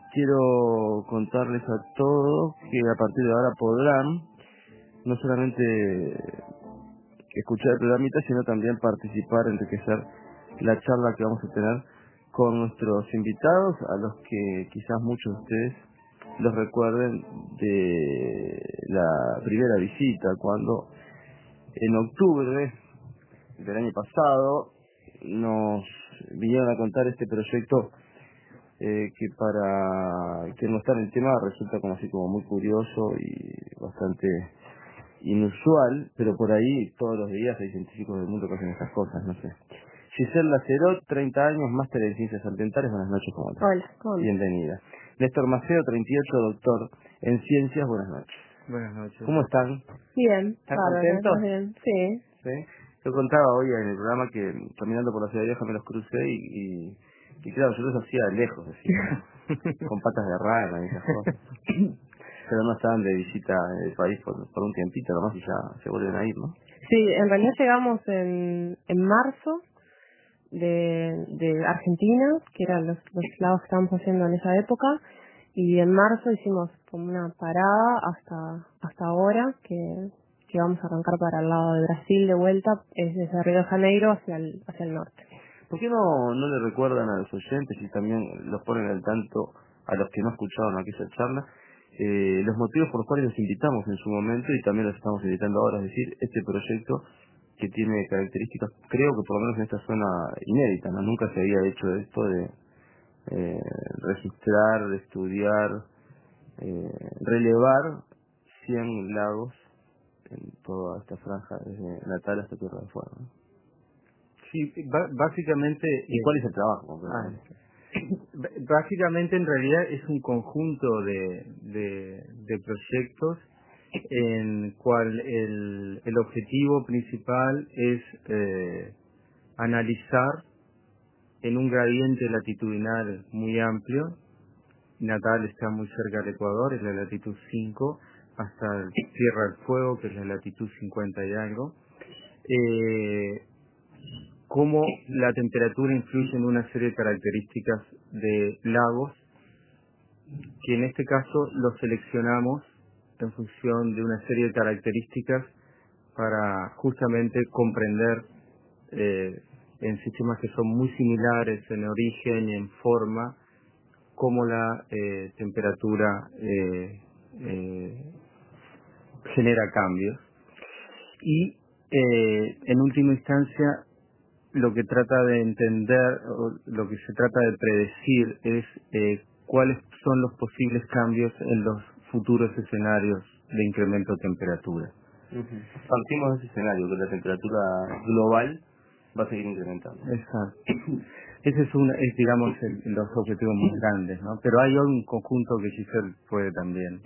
quiero contarles a todos que a partir de ahora podrán no solamente escuchar el programita, sino también participar, enriquecer la charla que vamos a tener con nuestros invitados, a los que quizás muchos de ustedes los recuerden de la primera visita, cuando en octubre del año pasado nos vinieron a contar este proyecto que para quien no está en el tema resulta como así como muy curioso y bastante inusual, pero por ahí todos los días hay científicos del mundo que hacen estas cosas, no sé. Giselle Lacerot, 30 años, máster en ciencias ambientales. Buenas noches, ¿cómo estás? Hola, ¿cómo estás? Bienvenida. Néstor Maceo, 38, doctor en ciencias. Buenas noches. Buenas noches. ¿Cómo están? Bien, ¿Están bárbaro, contentos? ¿estás bien? Sí. ¿Sí? Yo contaba hoy en el programa que caminando por la ciudad vieja me los crucé y claro, yo los hacía de lejos, decía, con patas de rana y esas cosas. Pero no estaban de visita en el país por un tiempito nomás y ya se vuelven a ir, ¿no? Sí, en realidad llegamos en marzo de Argentina, que eran los lagos que estábamos haciendo en esa época, y en marzo hicimos como una parada hasta ahora, que vamos a arrancar para el lado de Brasil de vuelta, es desde Río de Janeiro hacia el norte. ¿Por qué no le recuerdan a los oyentes y también los ponen al tanto a los que no escucharon aquella charla los motivos por los cuales los invitamos en su momento y también los estamos invitando ahora? Es decir, este proyecto que tiene características, creo que por lo menos en esta zona inédita, ¿no? Nunca se había hecho esto de registrar, de estudiar, relevar 100 lagos en toda esta franja, desde Natal hasta Tierra del Fuego, ¿no? Sí, básicamente... ¿Y cuál es el trabajo? Básicamente, en realidad, es un conjunto de proyectos en cual el objetivo principal es analizar en un gradiente latitudinal muy amplio. Natal está muy cerca del Ecuador, es la latitud 5, hasta Tierra del Fuego, que es la latitud 50 y algo. Cómo la temperatura influye en una serie de características de lagos, que en este caso los seleccionamos en función de una serie de características para justamente comprender en sistemas que son muy similares en origen y en forma, cómo la temperatura genera cambios. Y en última instancia, lo que trata de entender, o lo que se trata de predecir es cuáles son los posibles cambios en los futuros escenarios de incremento de temperatura. Partimos de ese escenario, que la temperatura global va a seguir incrementando. Exacto. Ese es digamos, los objetivos más grandes, ¿no? Pero hay un conjunto que Giselle puede también.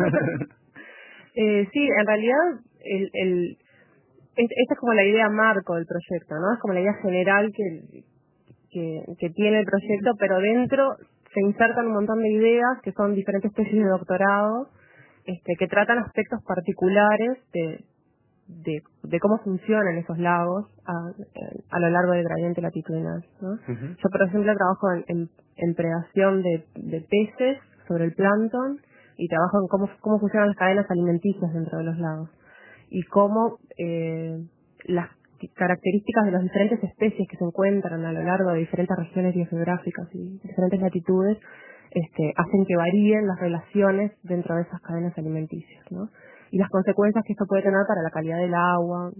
Sí, en realidad esta es como la idea marco del proyecto, ¿no? Es como la idea general que tiene el proyecto, pero dentro se insertan un montón de ideas que son diferentes tesis de doctorado, que tratan aspectos particulares de cómo funcionan esos lagos a lo largo del gradiente latitudinal, ¿no? Yo, por ejemplo, trabajo en predación de peces sobre el plancton y trabajo en cómo funcionan las cadenas alimenticias dentro de los lagos y cómo las características de las diferentes especies que se encuentran a lo largo de diferentes regiones biogeográficas y diferentes latitudes hacen que varíen las relaciones dentro de esas cadenas alimenticias, ¿no? Y las consecuencias que esto puede tener para la calidad del agua.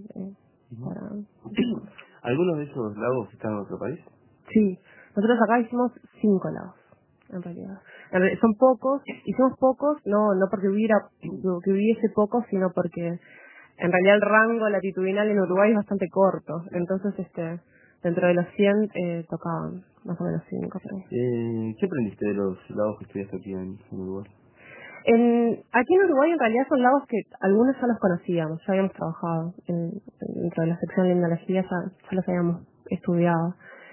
¿Algunos de esos lagos están en otro país? Sí, nosotros acá hicimos 5 lagos, en realidad. Son pocos, hicimos pocos, no porque hubiese pocos, sino porque en realidad el rango latitudinal en Uruguay es bastante corto. Entonces, dentro de los 100 tocaban más o menos 5. ¿Qué aprendiste de los lagos que estudiaste aquí en Uruguay? Aquí en Uruguay en realidad son lagos que algunos ya los conocíamos, ya habíamos trabajado dentro de la sección de limnología, ya los habíamos estudiado.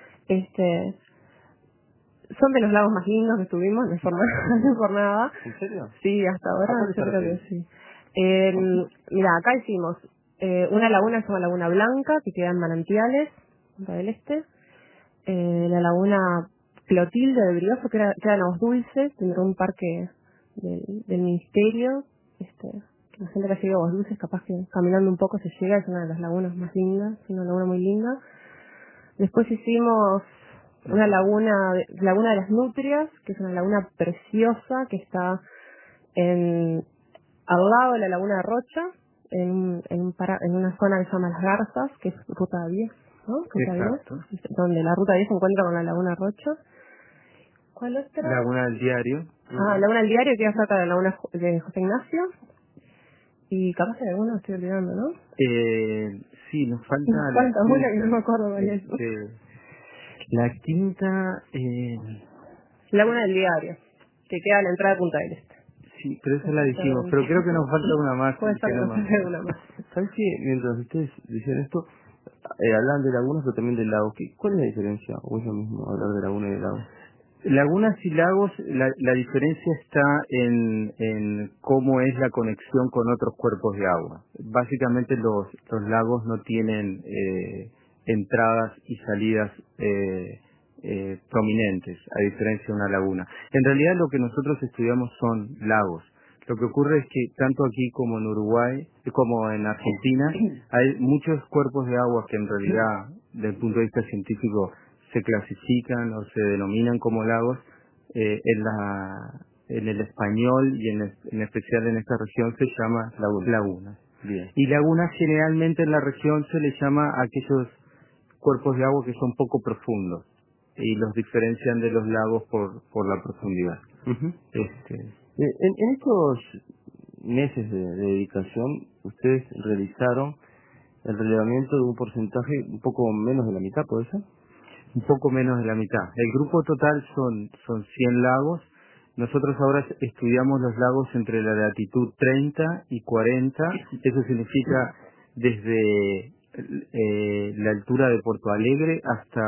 Son de los lagos más lindos que estuvimos, no es por nada. ¿En serio? Sí, hasta ahora yo creo que sí. Mira, acá hicimos una laguna que se llama Laguna Blanca, que queda en Manantiales, Punta del Este. La laguna Clotilde de Brioso, que eran aguas dulces, dentro de un parque del ministerio. Que la gente que ha llegado a aguas dulces, capaz que caminando un poco se llega, es una de las lagunas más lindas, es una laguna muy linda. Después hicimos una laguna de las Nutrias, que es una laguna preciosa, que está al lado de la laguna de Rocha, en una zona que se llama Las Garzas, que es ruta 10, ¿no? Ruta 10, donde la ruta 10 se encuentra con la laguna Rocha. ¿Cuál otra? Laguna del Diario. Laguna del Diario, que queda cerca de la laguna de José Ignacio. Y capaz que alguna estoy olvidando, ¿no? Sí, nos falta una que no me acuerdo cuál es. La quinta... Laguna del Diario, que queda a la entrada de Punta del Este. Sí, pero esa la dijimos, pero creo que nos falta una más. Puede ser que nos falte una más. ¿Sabes qué? Mientras ustedes decían esto, hablan de lagunas pero también de lagos. ¿Cuál es la diferencia? ¿O es lo mismo hablar de laguna y de lago? Lagunas y lagos, la diferencia está en cómo es la conexión con otros cuerpos de agua. Básicamente los lagos no tienen entradas y salidas prominentes, a diferencia de una laguna. En realidad lo que nosotros estudiamos son lagos. Lo que ocurre es que tanto aquí como en Uruguay, como en Argentina, hay muchos cuerpos de agua que en realidad, desde el punto de vista científico, se clasifican o se denominan como lagos. En el español y en especial en esta región se llama lagunas. Bien. Y lagunas generalmente en la región se les llama a aquellos cuerpos de agua que son poco profundos y los diferencian de los lagos por la profundidad. Uh-huh. En estos meses de dedicación, ustedes realizaron el relevamiento de un porcentaje un poco menos de la mitad, ¿puede ser? Un poco menos de la mitad. El grupo total son 100 lagos. Nosotros ahora estudiamos los lagos entre la latitud 30 y 40. Eso significa desde la altura de Porto Alegre hasta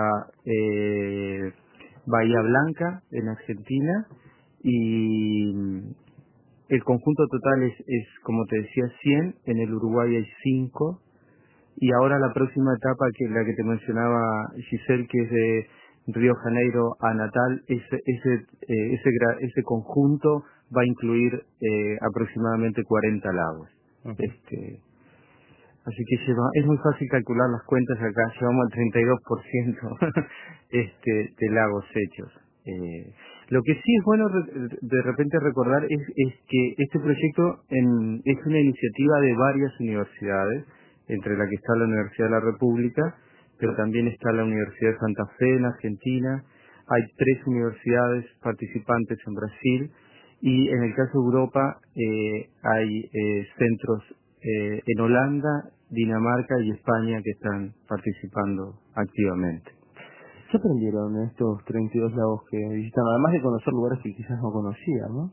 Bahía Blanca en Argentina. Y el conjunto total es, como te decía, 100. En el Uruguay hay 5. Y ahora la próxima etapa, que es la que te mencionaba Giselle, que es de Río Janeiro a Natal, ese conjunto va a incluir aproximadamente 40 lagos. Okay. Así que es muy fácil calcular las cuentas acá, llevamos al 32% de lagos hechos. Lo que sí es bueno de repente recordar es que este proyecto es una iniciativa de varias universidades, entre la que está la Universidad de la República, pero también está la Universidad de Santa Fe en Argentina. Hay 3 universidades participantes en Brasil y en el caso de Europa hay centros en Holanda, Dinamarca y España que están participando activamente. ¿Qué aprendieron en estos 32 lagos que visitaron? Además de conocer lugares que quizás no conocían, ¿no?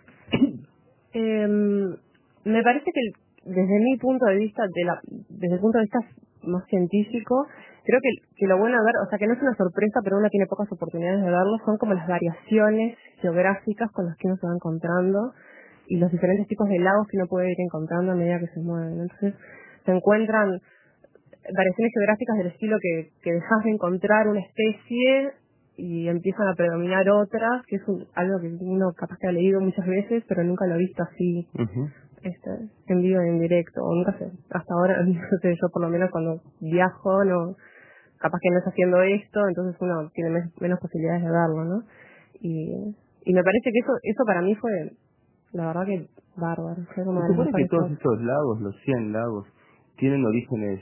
Me parece que desde mi punto de vista, desde el punto de vista más científico, creo que lo bueno de ver, o sea, que no es una sorpresa, pero uno tiene pocas oportunidades de verlo, son como las variaciones geográficas con las que uno se va encontrando y los diferentes tipos de lagos que uno puede ir encontrando a medida que se mueven. Entonces, se encuentran variaciones geográficas del estilo que dejas de encontrar una especie y empiezan a predominar otras, que es algo que uno capaz que ha leído muchas veces, pero nunca lo ha visto así. Uh-huh. En vivo, en directo, o nunca sé, hasta ahora, no sé, yo por lo menos cuando viajo, no, capaz que no es haciendo esto, entonces uno tiene menos posibilidades de verlo, ¿no? Y me parece que eso para mí fue, la verdad que bárbaro. Fue como ¿Se supone que todos estos lagos, los 100 lagos, tienen orígenes,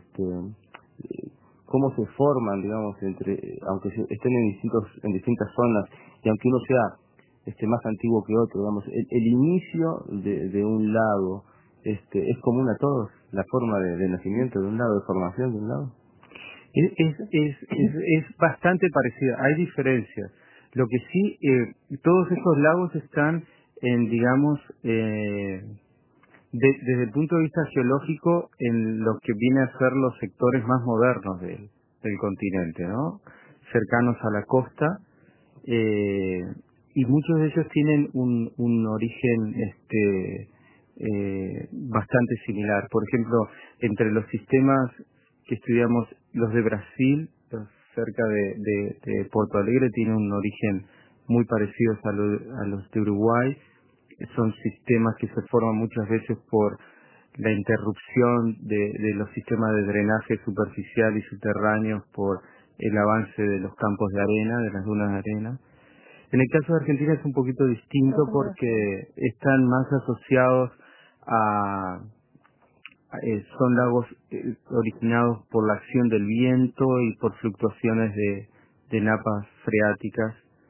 cómo se forman, digamos, aunque estén en distintas zonas, y aunque uno sea más antiguo que otro, digamos, el inicio de un lago es común a todos, la forma de nacimiento de un lago, de formación de un lago? Es bastante parecida, hay diferencias. Lo que sí, todos estos lagos están digamos, desde el punto de vista geológico, en lo que viene a ser los sectores más modernos del continente, ¿no? Cercanos a la costa, y muchos de ellos tienen un origen bastante similar. Por ejemplo, entre los sistemas que estudiamos, los de Brasil, los cerca de Porto Alegre, tiene un origen muy parecido a los de Uruguay. Son sistemas que se forman muchas veces por la interrupción de los sistemas de drenaje superficial y subterráneos por el avance de los campos de arena, de las dunas de arena. En el caso de Argentina es un poquito distinto porque están más asociados son lagos originados por la acción del viento y por fluctuaciones de napas freáticas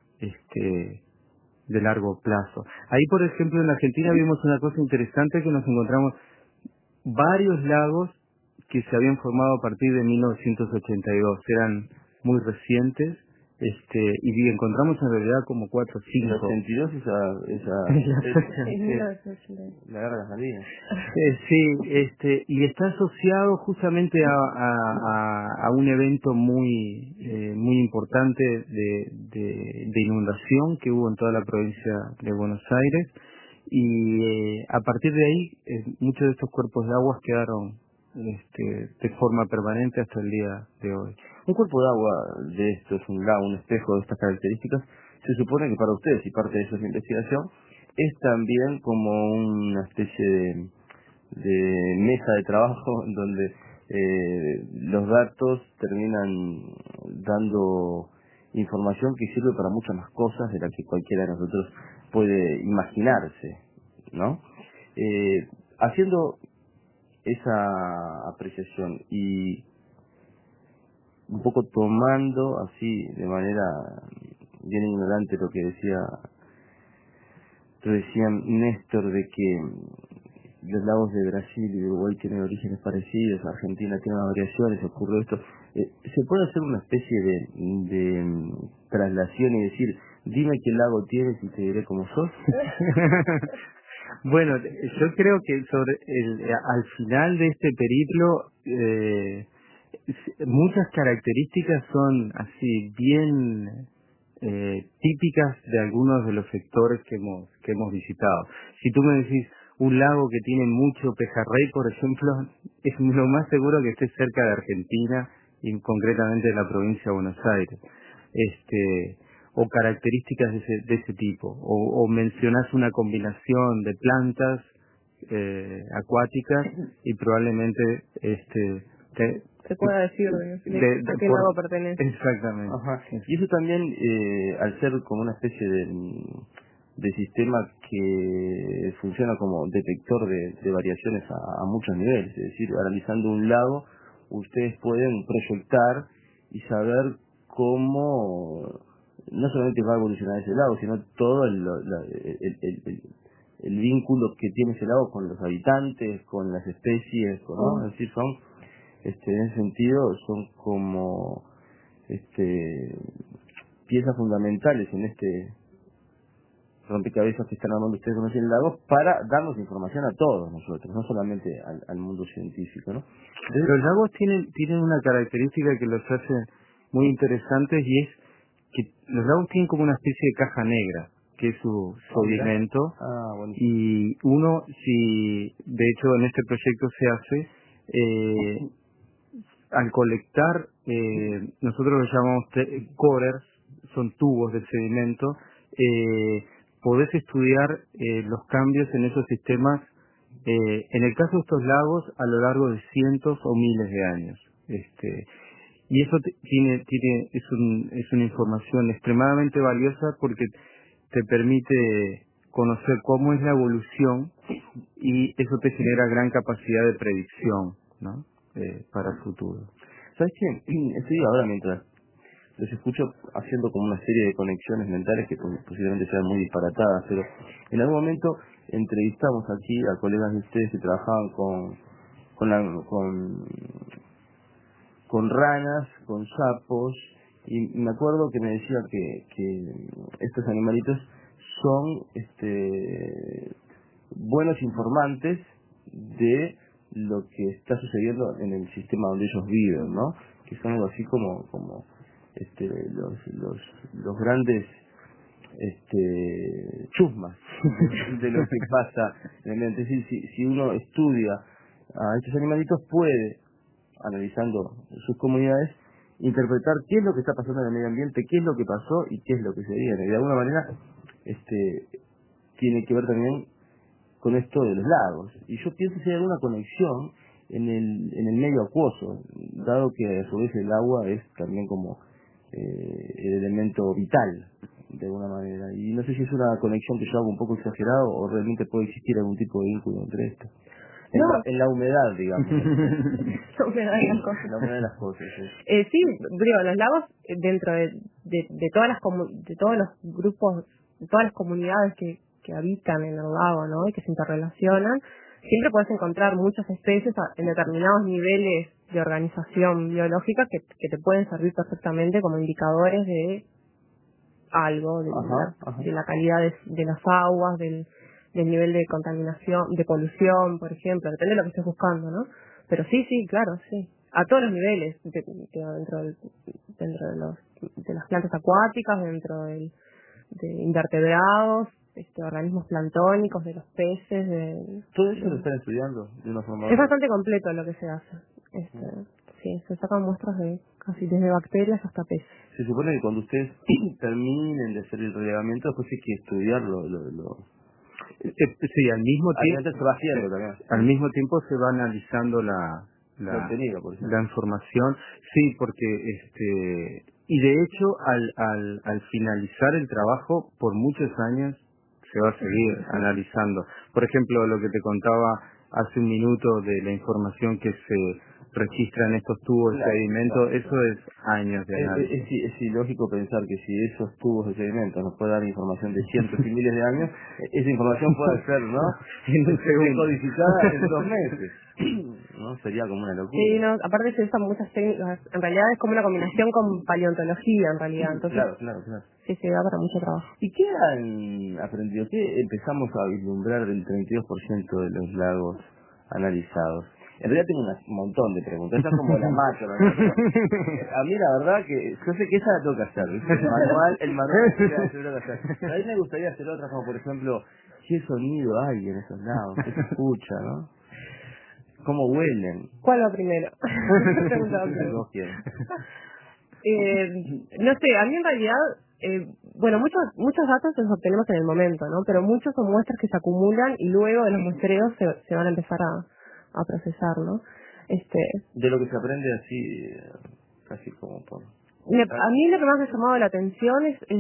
de largo plazo. Ahí, por ejemplo, en Argentina vimos una cosa interesante, que nos encontramos varios lagos que se habían formado a partir de 1982, eran muy recientes, y encontramos en realidad como 4 o 5. ¿El 82 la guerra de las Malvinas? Sí, y está asociado justamente a un evento muy importante de inundación que hubo en toda la provincia de Buenos Aires, y a partir de ahí muchos de estos cuerpos de aguas quedaron de forma permanente hasta el día de hoy. Un cuerpo de agua de estos, un lago, un espejo de estas características, se supone que para ustedes, y parte de eso es la investigación, es también como una especie de mesa de trabajo donde los datos terminan dando información que sirve para muchas más cosas de las que cualquiera de nosotros puede imaginarse, ¿no? Haciendo esa apreciación y un poco tomando así de manera bien ignorante lo que decía Néstor, de que los lagos de Brasil y Uruguay tienen orígenes parecidos, Argentina tiene variaciones, ocurre esto. ¿Se puede hacer una especie de traslación y decir, dime qué lago tienes y te diré cómo sos? Bueno, yo creo que al final de este periplo, muchas características son así bien típicas de algunos de los sectores que hemos visitado. Si tú me decís un lago que tiene mucho pejerrey, por ejemplo, es lo más seguro que esté cerca de Argentina y concretamente de la provincia de Buenos Aires. O características de ese tipo, o mencionás una combinación de plantas acuáticas y probablemente se pueda decir a qué lago pertenece. Exactamente. Ajá. Y eso también, al ser como una especie de sistema que funciona como detector de variaciones a muchos niveles, es decir, analizando un lago, ustedes pueden proyectar y saber cómo no solamente va a evolucionar ese lago, sino todo el vínculo que tiene ese lago con los habitantes, con las especies, ¿no? Es decir, son en ese sentido son como piezas fundamentales en este rompecabezas que están armando ustedes con el lago para darnos información a todos nosotros, no solamente al mundo científico, ¿no? Los lagos tienen una característica que los hace muy interesantes, y es que los lagos tienen como una especie de caja negra, que es su sedimento, y uno, si de hecho en este proyecto se hace, al colectar, nosotros lo llamamos corers, son tubos de sedimento, podés estudiar los cambios en esos sistemas, en el caso de estos lagos, a lo largo de cientos o miles de años. Y eso es una información extremadamente valiosa porque te permite conocer cómo es la evolución, y eso te genera gran capacidad de predicción, ¿no? Para el futuro. ¿Sabes qué? Estoy ahora, mientras los escucho, haciendo como una serie de conexiones mentales que posiblemente sean muy disparatadas, pero en algún momento entrevistamos aquí a colegas de ustedes que trabajaban con ranas, con sapos, y me acuerdo que me decía que estos animalitos son buenos informantes de lo que está sucediendo en el sistema donde ellos viven, ¿no? Que son algo así como los grandes chusmas de lo que pasa en el ambiente. Es decir, si uno estudia a estos animalitos, puede, analizando sus comunidades, interpretar qué es lo que está pasando en el medio ambiente, qué es lo que pasó y qué es lo que se viene. Y de alguna manera tiene que ver también con esto de los lagos. Y yo pienso si hay alguna conexión en el medio acuoso, dado que a su vez el agua es también como el elemento vital, de alguna manera. Y no sé si es una conexión que yo hago un poco exagerado o realmente puede existir algún tipo de vínculo entre esto. En la humedad, digamos. La humedad de las cosas. La humedad de las cosas, sí. Sí, digo, los lagos, dentro de todas las de todos los grupos, de todas las comunidades que habitan en el lago, ¿no? Y que se interrelacionan, siempre puedes encontrar muchas especies en determinados niveles de organización biológica que te pueden servir perfectamente como indicadores de algo, de la calidad de las aguas, del nivel de contaminación, de polución, por ejemplo, depende de lo que estés buscando, ¿no? Pero sí, claro, sí. A todos los niveles, dentro de las plantas acuáticas, dentro de invertebrados, organismos planctónicos, de los peces, todo eso lo están estudiando de una forma. Es bastante completo lo que se hace. Sí, se sacan muestras de casi desde bacterias hasta peces. Se supone que cuando ustedes terminen de hacer el relevamiento, después hay que estudiarlo. Sí, al mismo tiempo se va haciendo también. Al mismo tiempo se va analizando la información. Sí, porque y de hecho al finalizar el trabajo por muchos años se va a seguir analizando. Por ejemplo, lo que te contaba hace un minuto de la información que se registra en estos tubos de sedimento, eso es años de análisis. Es ilógico pensar que si esos tubos de sedimento nos pueden dar información de cientos y miles de años, esa información puede ser, ¿no? Codificada en 2 meses. ¿No? Sería como una locura. Sí, no, aparte se usan muchas técnicas, en realidad es como una combinación con paleontología, en realidad. Entonces, claro. Sí, se da para mucho trabajo. ¿Y qué han aprendido? ¿Qué empezamos a vislumbrar del 32% de los lagos analizados? En realidad tengo un montón de preguntas, esas como la macro, ¿no? A mí la verdad que yo sé que esa la tengo que hacer, ¿viste? El manual que tengo que hacer. Pero a mí me gustaría hacer otras, como por ejemplo, ¿qué sonido hay en esos lagos? ¿Qué se escucha, no? ¿Cómo huelen? ¿Cuál va primero? No sé, a mí en realidad, muchos datos los obtenemos en el momento, ¿no? Pero muchos son muestras que se acumulan y luego de los muestreos se van a empezar a procesar, ¿no? De lo que se aprende así, casi como por... A mí lo que más me ha llamado la atención es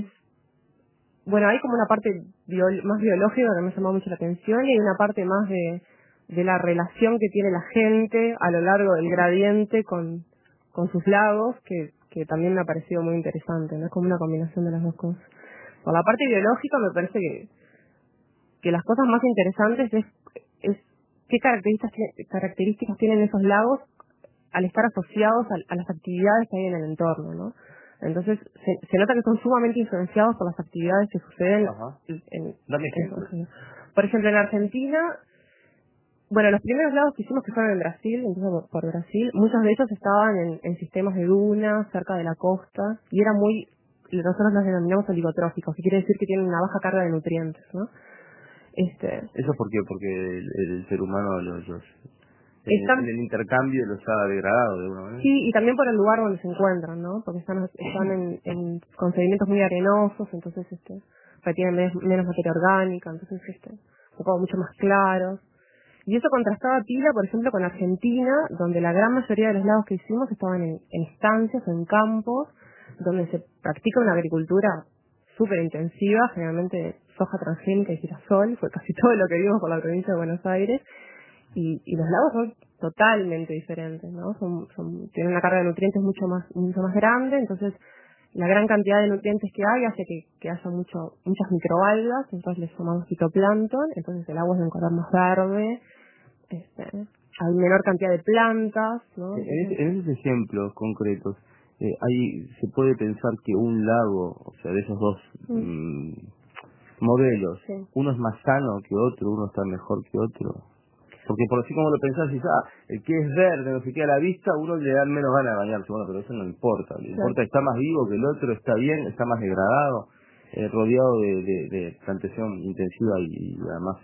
hay como una parte más biológica que me ha llamado mucho la atención y hay una parte más de la relación que tiene la gente a lo largo del gradiente con sus lagos, que también me ha parecido muy interesante, ¿no? Es como una combinación de las dos cosas. Por la parte biológica me parece que las cosas más interesantes es qué características tienen esos lagos al estar asociados a las actividades que hay en el entorno, ¿no? Entonces se nota que son sumamente influenciados por las actividades que suceden Dame ejemplos. Por ejemplo, en Argentina, los primeros lagos que hicimos que fueron en Brasil, entonces por Brasil, muchos de ellos estaban en sistemas de dunas, cerca de la costa, y era nosotros los denominamos oligotróficos, que quiere decir que tienen una baja carga de nutrientes, ¿no? ¿Eso por qué? Porque el ser humano en el intercambio los ha degradado de alguna manera. Sí, y también por el lugar donde se encuentran, ¿no? Porque están con sedimentos muy arenosos, entonces retienen menos materia orgánica, entonces son como mucho más claros. Y eso contrastaba pila, por ejemplo, con Argentina, donde la gran mayoría de los lagos que hicimos estaban en estancias o en campos, donde se practica una agricultura súper intensiva, generalmente soja transgénica y girasol, fue casi todo lo que vimos por la provincia de Buenos Aires, y los lagos son totalmente diferentes, ¿no? Tienen una carga de nutrientes mucho más grande, entonces la gran cantidad de nutrientes que hay hace que haya muchas microalgas, entonces les sumamos fitoplancton, entonces el agua es de un color más verde, hay menor cantidad de plantas, ¿no? En esos ejemplos concretos, se puede pensar que un lago, o sea, de esos dos modelos, sí, uno es más sano que otro, uno está mejor que otro. Porque por así como lo pensás, dices, el que es verde, no sé qué, a la vista, uno le da menos ganas de bañarse. Bueno, pero eso no importa. Lo importa, está más vivo que el otro, está bien, está más degradado, rodeado de plantación intensiva y además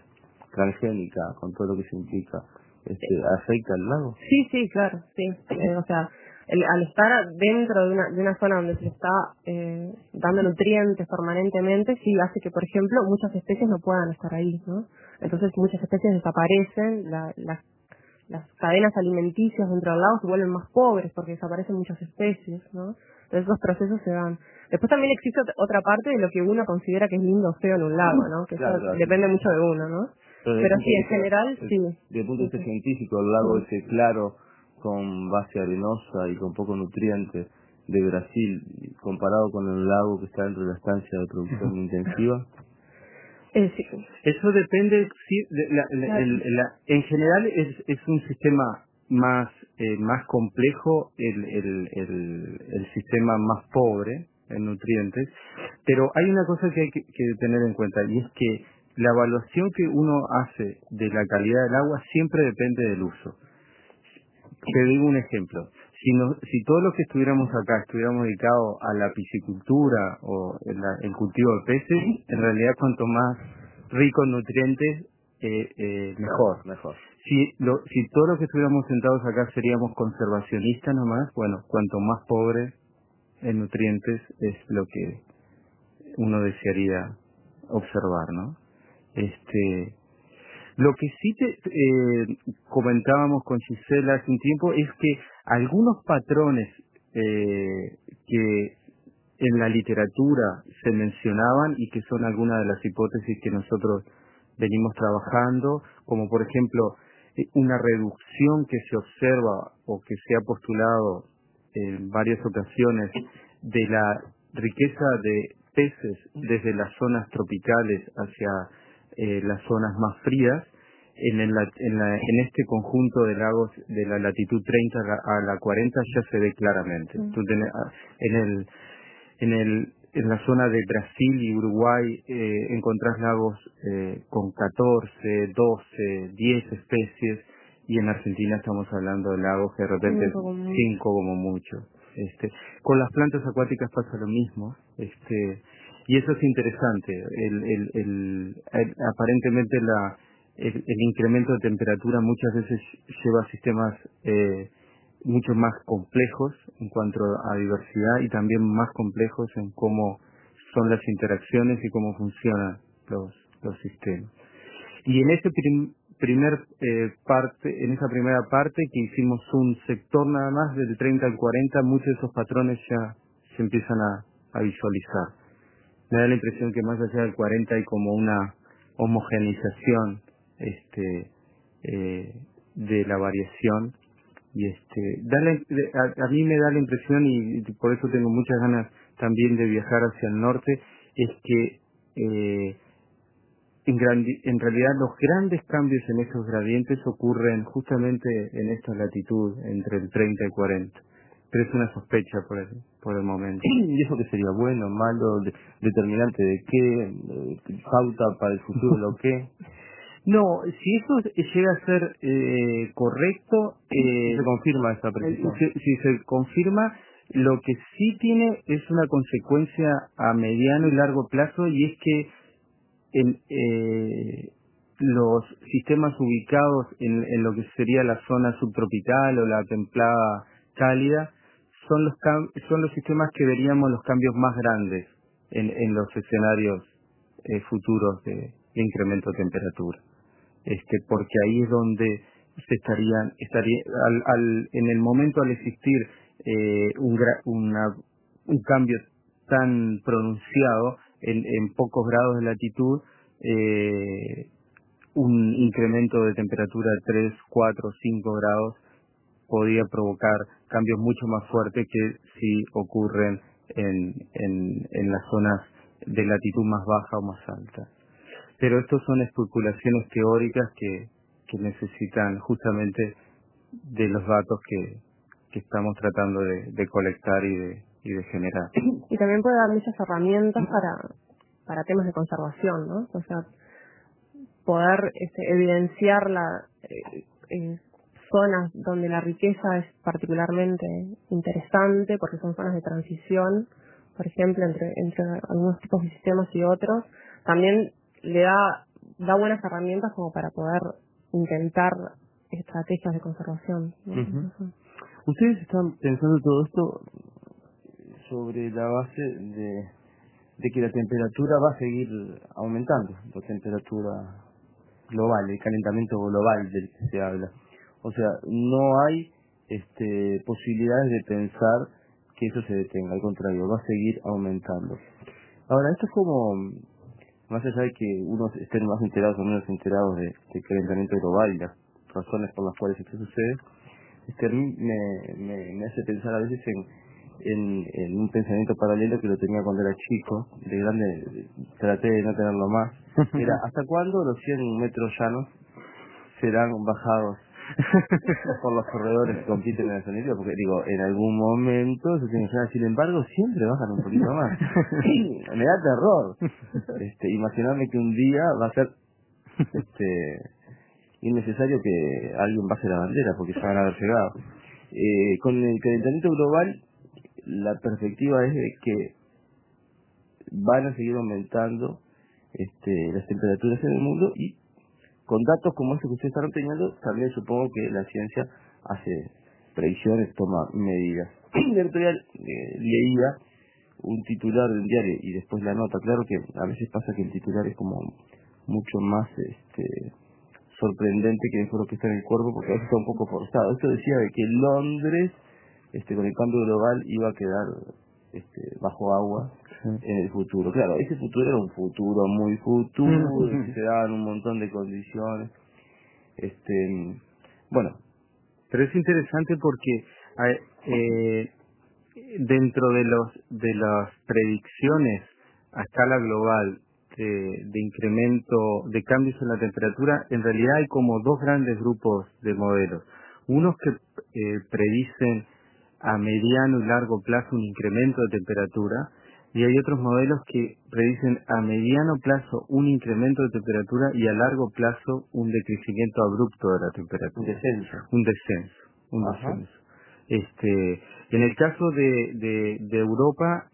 transgénica, con todo lo que se implica. ¿Afecta al lago? Sí, claro, sí. O sea, al estar dentro de una zona donde se está dando nutrientes permanentemente, sí hace que, por ejemplo, muchas especies no puedan estar ahí, ¿no? Entonces muchas especies desaparecen, las cadenas alimenticias dentro del lago se vuelven más pobres porque desaparecen muchas especies, ¿no? Entonces esos procesos se dan. Después también existe otra parte de lo que uno considera que es lindo o feo en un lago, ¿no? Que Claro, eso claro. depende mucho de uno, ¿no? Pero sí, en general, sí. Desde el punto de vista científico, el lago ese claro, con base arenosa y con poco nutriente de Brasil, comparado con el lago que está dentro de la estancia de producción intensiva. Sí. Eso depende, sí, en general es un sistema más complejo, el sistema más pobre en nutrientes, pero hay una cosa que hay que tener en cuenta, y es que la evaluación que uno hace de la calidad del agua siempre depende del uso. Te digo un ejemplo. Si todos los que estuviéramos acá estuviéramos dedicados a la piscicultura o el cultivo de peces, en realidad cuanto más rico en nutrientes, mejor. Si todos los que estuviéramos sentados acá seríamos conservacionistas nomás, bueno, cuanto más pobre en nutrientes es lo que uno desearía observar, ¿no? Lo que sí comentábamos con Gisela hace un tiempo es que algunos patrones que en la literatura se mencionaban y que son algunas de las hipótesis que nosotros venimos trabajando, como por ejemplo una reducción que se observa o que se ha postulado en varias ocasiones de la riqueza de peces desde las zonas tropicales hacia las zonas más frías, en este conjunto de lagos de la latitud 30 a la 40 ya se ve claramente. Tú tenés, en la zona de Brasil y Uruguay encontrás lagos con 14, 12, 10 especies, y en Argentina estamos hablando de lagos que de repente 5 como mucho. Con las plantas acuáticas pasa lo mismo, y eso es interesante. Aparentemente el incremento de temperatura muchas veces lleva a sistemas mucho más complejos en cuanto a diversidad y también más complejos en cómo son las interacciones y cómo funcionan los sistemas. Y en ese en esa primera parte que hicimos un sector nada más del 30 al 40, muchos de esos patrones ya se empiezan a visualizar. Me da la impresión que más allá del 40 hay como una homogeneización de la variación, y a mí me da la impresión, y por eso tengo muchas ganas también de viajar hacia el norte, es que en realidad los grandes cambios en esos gradientes ocurren justamente en esta latitud entre el 30 y 40. Pero es una sospecha por el momento. ¿Y eso qué sería? ¿Bueno, malo, determinante de qué? ¿Pauta para el futuro lo qué? No, si eso llega a ser correcto... se confirma esta precisión. Si se confirma, lo que sí tiene es una consecuencia a mediano y largo plazo, y es que los sistemas ubicados en lo que sería la zona subtropical o la templada cálida son los sistemas que veríamos los cambios más grandes en los escenarios futuros de incremento de temperatura, porque ahí es donde se en el momento al existir un cambio tan pronunciado en pocos grados de latitud, un incremento de temperatura de 3, 4, 5 grados podría provocar cambios mucho más fuertes que si ocurren en las zonas de latitud más baja o más alta. Pero estos son especulaciones teóricas que necesitan justamente de los datos que estamos tratando de colectar y de generar. Y también puede dar muchas herramientas para temas de conservación, ¿no? O sea, poder evidenciar zonas donde la riqueza es particularmente interesante porque son zonas de transición, por ejemplo, entre algunos tipos de sistemas y otros, también le da buenas herramientas como para poder intentar estrategias de conservación, ¿no? Ustedes están pensando todo esto sobre la base de que la temperatura va a seguir aumentando, la temperatura global, el calentamiento global del que se habla. O sea, no hay posibilidades de pensar que eso se detenga, al contrario, va a seguir aumentando. Ahora, esto es como, más allá de que unos estén más enterados o menos enterados del calentamiento global y las razones por las cuales esto sucede, a mí me hace pensar a veces en un pensamiento paralelo que lo tenía cuando era chico, de grande traté de no tenerlo más. Era, ¿hasta cuándo los 100 metros llanos serán bajados por los corredores que compiten en el sonido? Porque digo, en algún momento se tiene que llegar, sin embargo, siempre bajan un poquito más. Me da terror imaginarme que un día va a ser innecesario que alguien baje la bandera porque ya van a haber llegado. Con el calentamiento global, la perspectiva es de que van a seguir aumentando las temperaturas en el mundo, y con datos como estos que ustedes están teniendo, también supongo que la ciencia hace previsiones, toma medidas. El otro día leía un titular del diario y después la nota. Claro que a veces pasa que el titular es como mucho más sorprendente que lo que está en el cuerpo, porque a veces está un poco forzado. Esto decía de que Londres, con el cambio global, iba a quedar bajo agua en el futuro. Claro, ese futuro era un futuro muy futuro, se daban un montón de condiciones. Bueno, pero es interesante porque dentro de las predicciones a escala global de incremento, de cambios en la temperatura, en realidad hay como dos grandes grupos de modelos. Unos que predicen a mediano y largo plazo un incremento de temperatura, y hay otros modelos que predicen a mediano plazo un incremento de temperatura y a largo plazo un decrecimiento abrupto de la temperatura. Un descenso. En el caso de Europa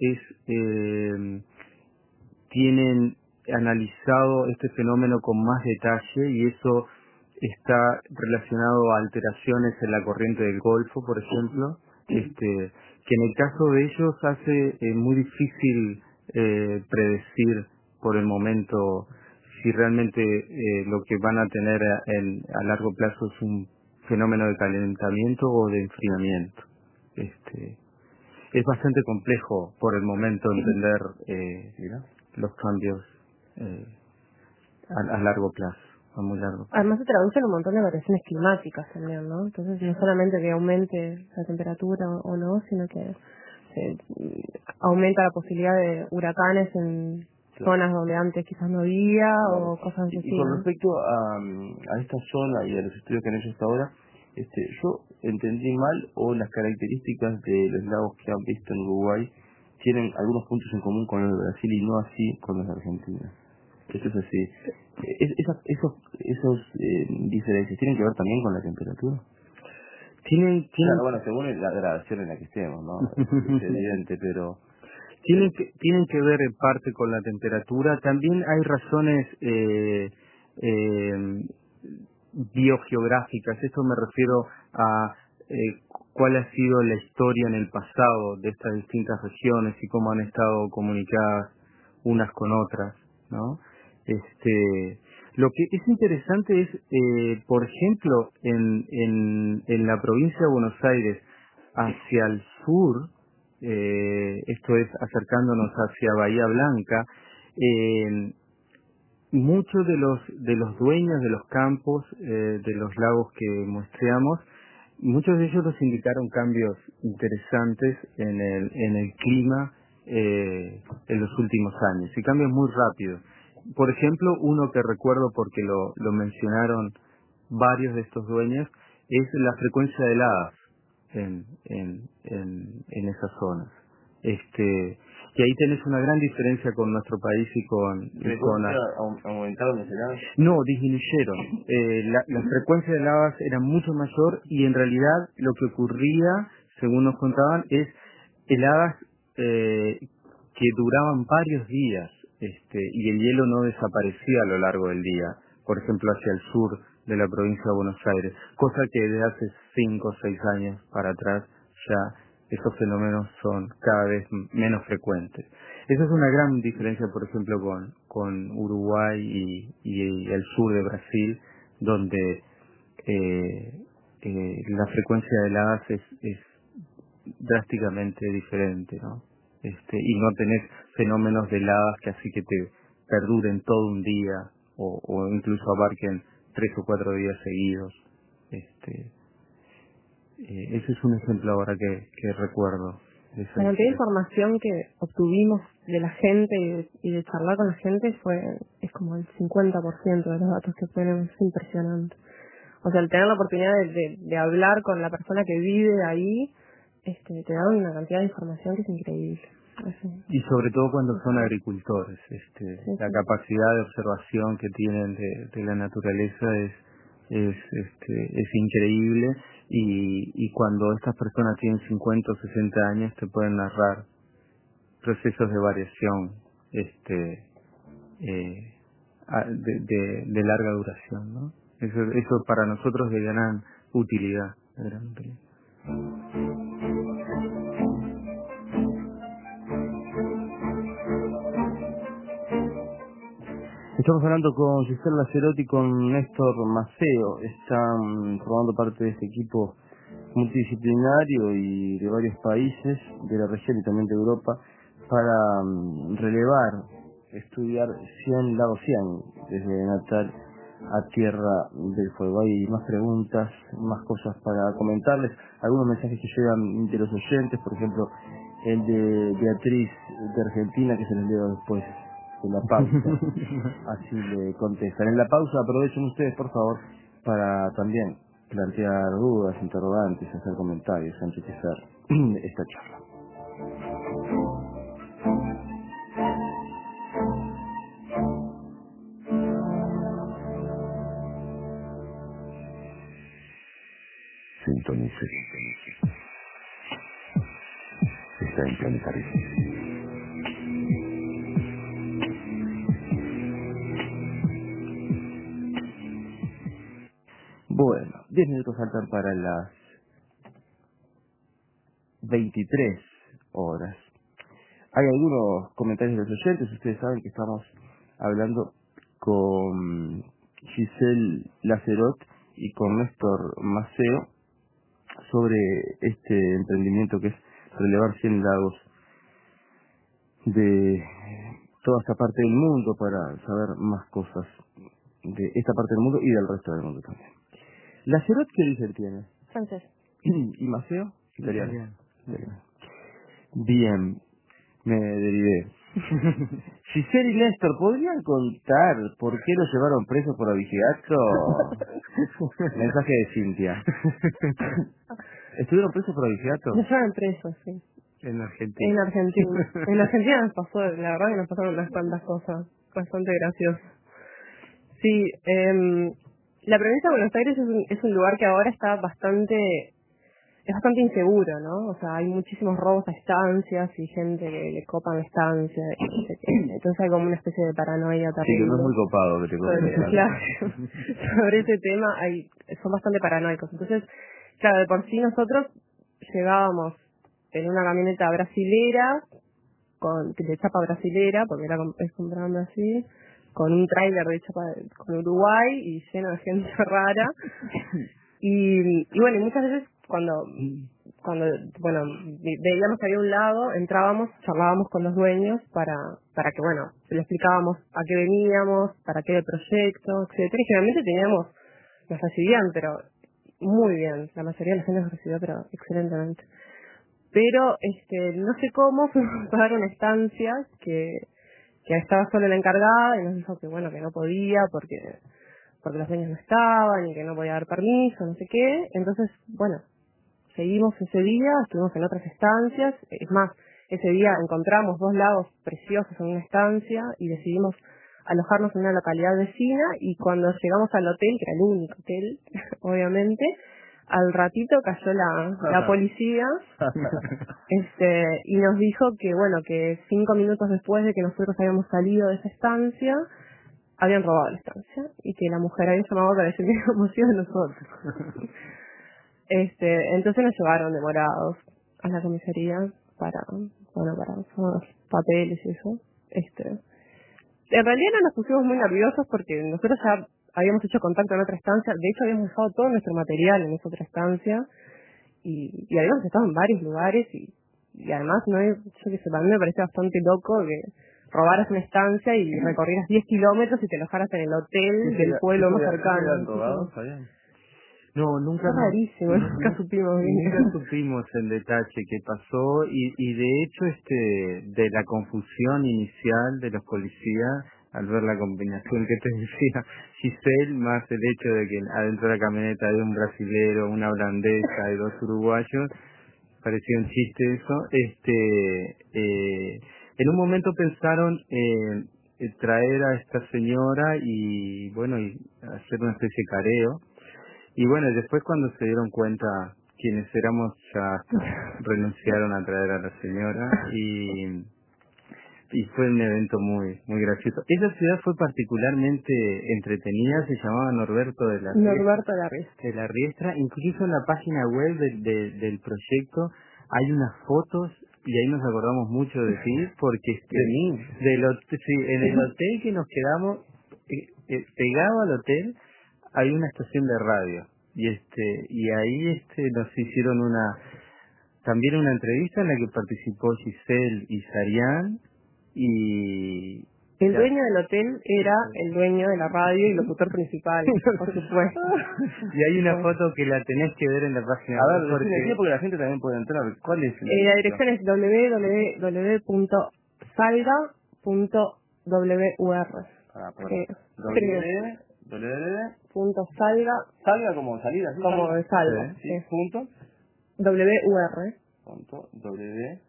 tienen analizado este fenómeno con más detalle, y eso está relacionado a alteraciones en la corriente del Golfo, por ejemplo, que en el caso de ellos hace muy difícil predecir por el momento si realmente lo que van a tener a largo plazo es un fenómeno de calentamiento o de enfriamiento. Es bastante complejo por el momento entender los cambios a largo plazo, a muy largo plazo. Además se traduce en un montón de variaciones climáticas también, ¿no? Entonces no solamente que aumente la temperatura o no, sino que aumenta la posibilidad de huracanes en zonas donde antes quizás no había, o cosas así. Y con respecto a esta zona y a los estudios que han hecho hasta ahora, yo entendí mal, o las características de los lagos que han visto en Uruguay tienen algunos puntos en común con los de Brasil y no así con los de Argentina. Eso es así. Esos diferencias tienen que ver también con la temperatura. Claro, bueno, según la gradación en la que estemos, ¿no? Es evidente, pero tienen que ver en parte con la temperatura. También hay razones biogeográficas. Esto me refiero a cuál ha sido la historia en el pasado de estas distintas regiones y cómo han estado comunicadas unas con otras, ¿no? Lo que es interesante es, por ejemplo, en la provincia de Buenos Aires, hacia el sur, esto es acercándonos hacia Bahía Blanca, muchos de los dueños de los campos, de los lagos que muestreamos, muchos de ellos nos indicaron cambios interesantes en el clima en los últimos años, y cambios muy rápidos. Por ejemplo, uno que recuerdo porque lo mencionaron varios de estos dueños es la frecuencia de heladas en esas zonas. Y ahí tenés una gran diferencia con nuestro país y con ¿aumentaron las heladas? No, disminuyeron. La frecuencia de heladas era mucho mayor, y en realidad lo que ocurría, según nos contaban, es heladas que duraban varios días, y el hielo no desaparecía a lo largo del día. Por ejemplo, hacia el sur de la provincia de Buenos Aires, cosa que desde hace 5 o 6 años para atrás ya esos fenómenos son cada vez menos frecuentes. Esa es una gran diferencia, por ejemplo, con Uruguay y el sur de Brasil, donde la frecuencia de heladas es drásticamente diferente, ¿no? Y no tenés fenómenos de heladas que así que te perduren todo un día o incluso abarquen 3 o 4 días seguidos. Ese es un ejemplo ahora que recuerdo. La cantidad de información que obtuvimos de la gente y de charlar con la gente es como el 50% de los datos que obtenemos. Es impresionante. O sea, el tener la oportunidad de hablar con la persona que vive ahí, te da una cantidad de información que es increíble. Así. Y sobre todo cuando son agricultores, la capacidad de observación que tienen de la naturaleza es increíble, y cuando estas personas tienen 50 o 60 años te pueden narrar procesos de variación de larga duración, ¿no? Eso para nosotros es de gran utilidad. Estamos hablando con Gisela Lacerotti y con Néstor Maceo. Están formando parte de este equipo multidisciplinario y de varios países de la región y también de Europa para relevar, estudiar 100 lagos 100 desde Natal a Tierra del Fuego. Hay más preguntas, más cosas para comentarles, algunos mensajes que llegan de los oyentes, por ejemplo el de Beatriz de Argentina, que se los leo después de la pausa, así le contestan. En la pausa aprovechen ustedes, por favor, para también plantear dudas, interrogantes, hacer comentarios, enriquecer esta charla. Sintonice. Está en Planetario. Bueno, 10 minutos faltan para las 23 horas. Hay algunos comentarios de los oyentes. Ustedes saben que estamos hablando con Gisela Lacerot y con Néstor Maceo sobre este emprendimiento que es relevar 100 lagos de toda esta parte del mundo para saber más cosas de esta parte del mundo y del resto del mundo también. ¿Lacerot qué origen tiene? Francés. ¿Y Maceo? Italiano. Bien, me derivé. Giselle y Néstor, ¿podrían contar por qué los llevaron presos por abigeato? Mensaje de Cintia. ¿Estuvieron presos por abigeato? Nos llevan presos, sí. En Argentina. En Argentina. En Argentina nos pasó, la verdad que nos pasaron unas cuantas cosas bastante graciosas. Sí, la provincia de Buenos Aires es un lugar que ahora está bastante inseguro, ¿no? O sea, hay muchísimos robos a estancias y gente que le copan la estancia. Entonces hay como una especie de paranoia terrible. Sí, que no es muy copado que te copan. Claro, sobre ese tema son bastante paranoicos. Entonces, claro, de por sí nosotros llegábamos en una camioneta brasilera, de chapa brasilera, porque es comprada en Brasil, con un tráiler de chapa con Uruguay y lleno de gente rara. Y bueno, y muchas veces cuando veíamos que había un lago, entrábamos, charlábamos con los dueños para que, bueno, le explicábamos a qué veníamos, para qué el proyecto, etcétera. Y generalmente nos recibían, pero muy bien. La mayoría de la gente nos recibió, pero excelentemente. Pero no sé cómo fuimos a pagar una estancia que estaba solo la encargada y nos dijo que bueno, que no podía porque los dueños no estaban y que no podía dar permiso, no sé qué. Entonces, bueno, seguimos ese día, estuvimos en otras estancias. Es más, ese día encontramos 2 lagos preciosos en una estancia y decidimos alojarnos en una localidad vecina, y cuando llegamos al hotel, que era el único hotel, obviamente, al ratito cayó la policía y nos dijo que, bueno, que 5 minutos después de que nosotros habíamos salido de esa estancia, habían robado la estancia y que la mujer había llamado para decir que habíamos sido nosotros. Entonces nos llevaron demorados a la comisaría para los papeles y eso. En realidad no nos pusimos muy nerviosos porque nosotros ya habíamos hecho contacto en otra estancia, de hecho habíamos dejado todo nuestro material en esa otra estancia y habíamos estado en varios lugares y además no, yo que sé, para mí me parece bastante loco que robaras una estancia y recorrieras 10 kilómetros y te alojaras en el hotel del pueblo más cercano. No, nunca Es rarísimo, nunca supimos bien. Nunca supimos en detalle qué pasó y de hecho de la confusión inicial de los policías al ver la combinación que te decía Giselle, más el hecho de que adentro de la camioneta había un brasilero, una holandesa y 2 uruguayos, parecía un chiste eso. En un momento pensaron traer a esta señora y bueno, y hacer una especie de careo. Y bueno, después cuando se dieron cuenta quienes éramos, ya renunciaron a traer a la señora y fue un evento muy muy gracioso. Esa ciudad fue particularmente entretenida, se llamaba Norberto de la Riestra. Incluso en la página web del proyecto hay unas fotos y ahí nos acordamos mucho de ti, porque en el hotel que nos quedamos, pegado al hotel, hay una estación de radio y ahí nos hicieron también una entrevista en la que participó Giselle y Sarián y el dueño del hotel era el dueño de la radio y locutor principal, por supuesto. Y hay una foto que la tenés que ver en la página. A ver, porque la gente también puede entrar. ¿Cuál es la dirección? Es www.salga.wr. Salga. Salga como salida, ¿sí? Como de salga. Sí. Punto. WR. Punto. WR.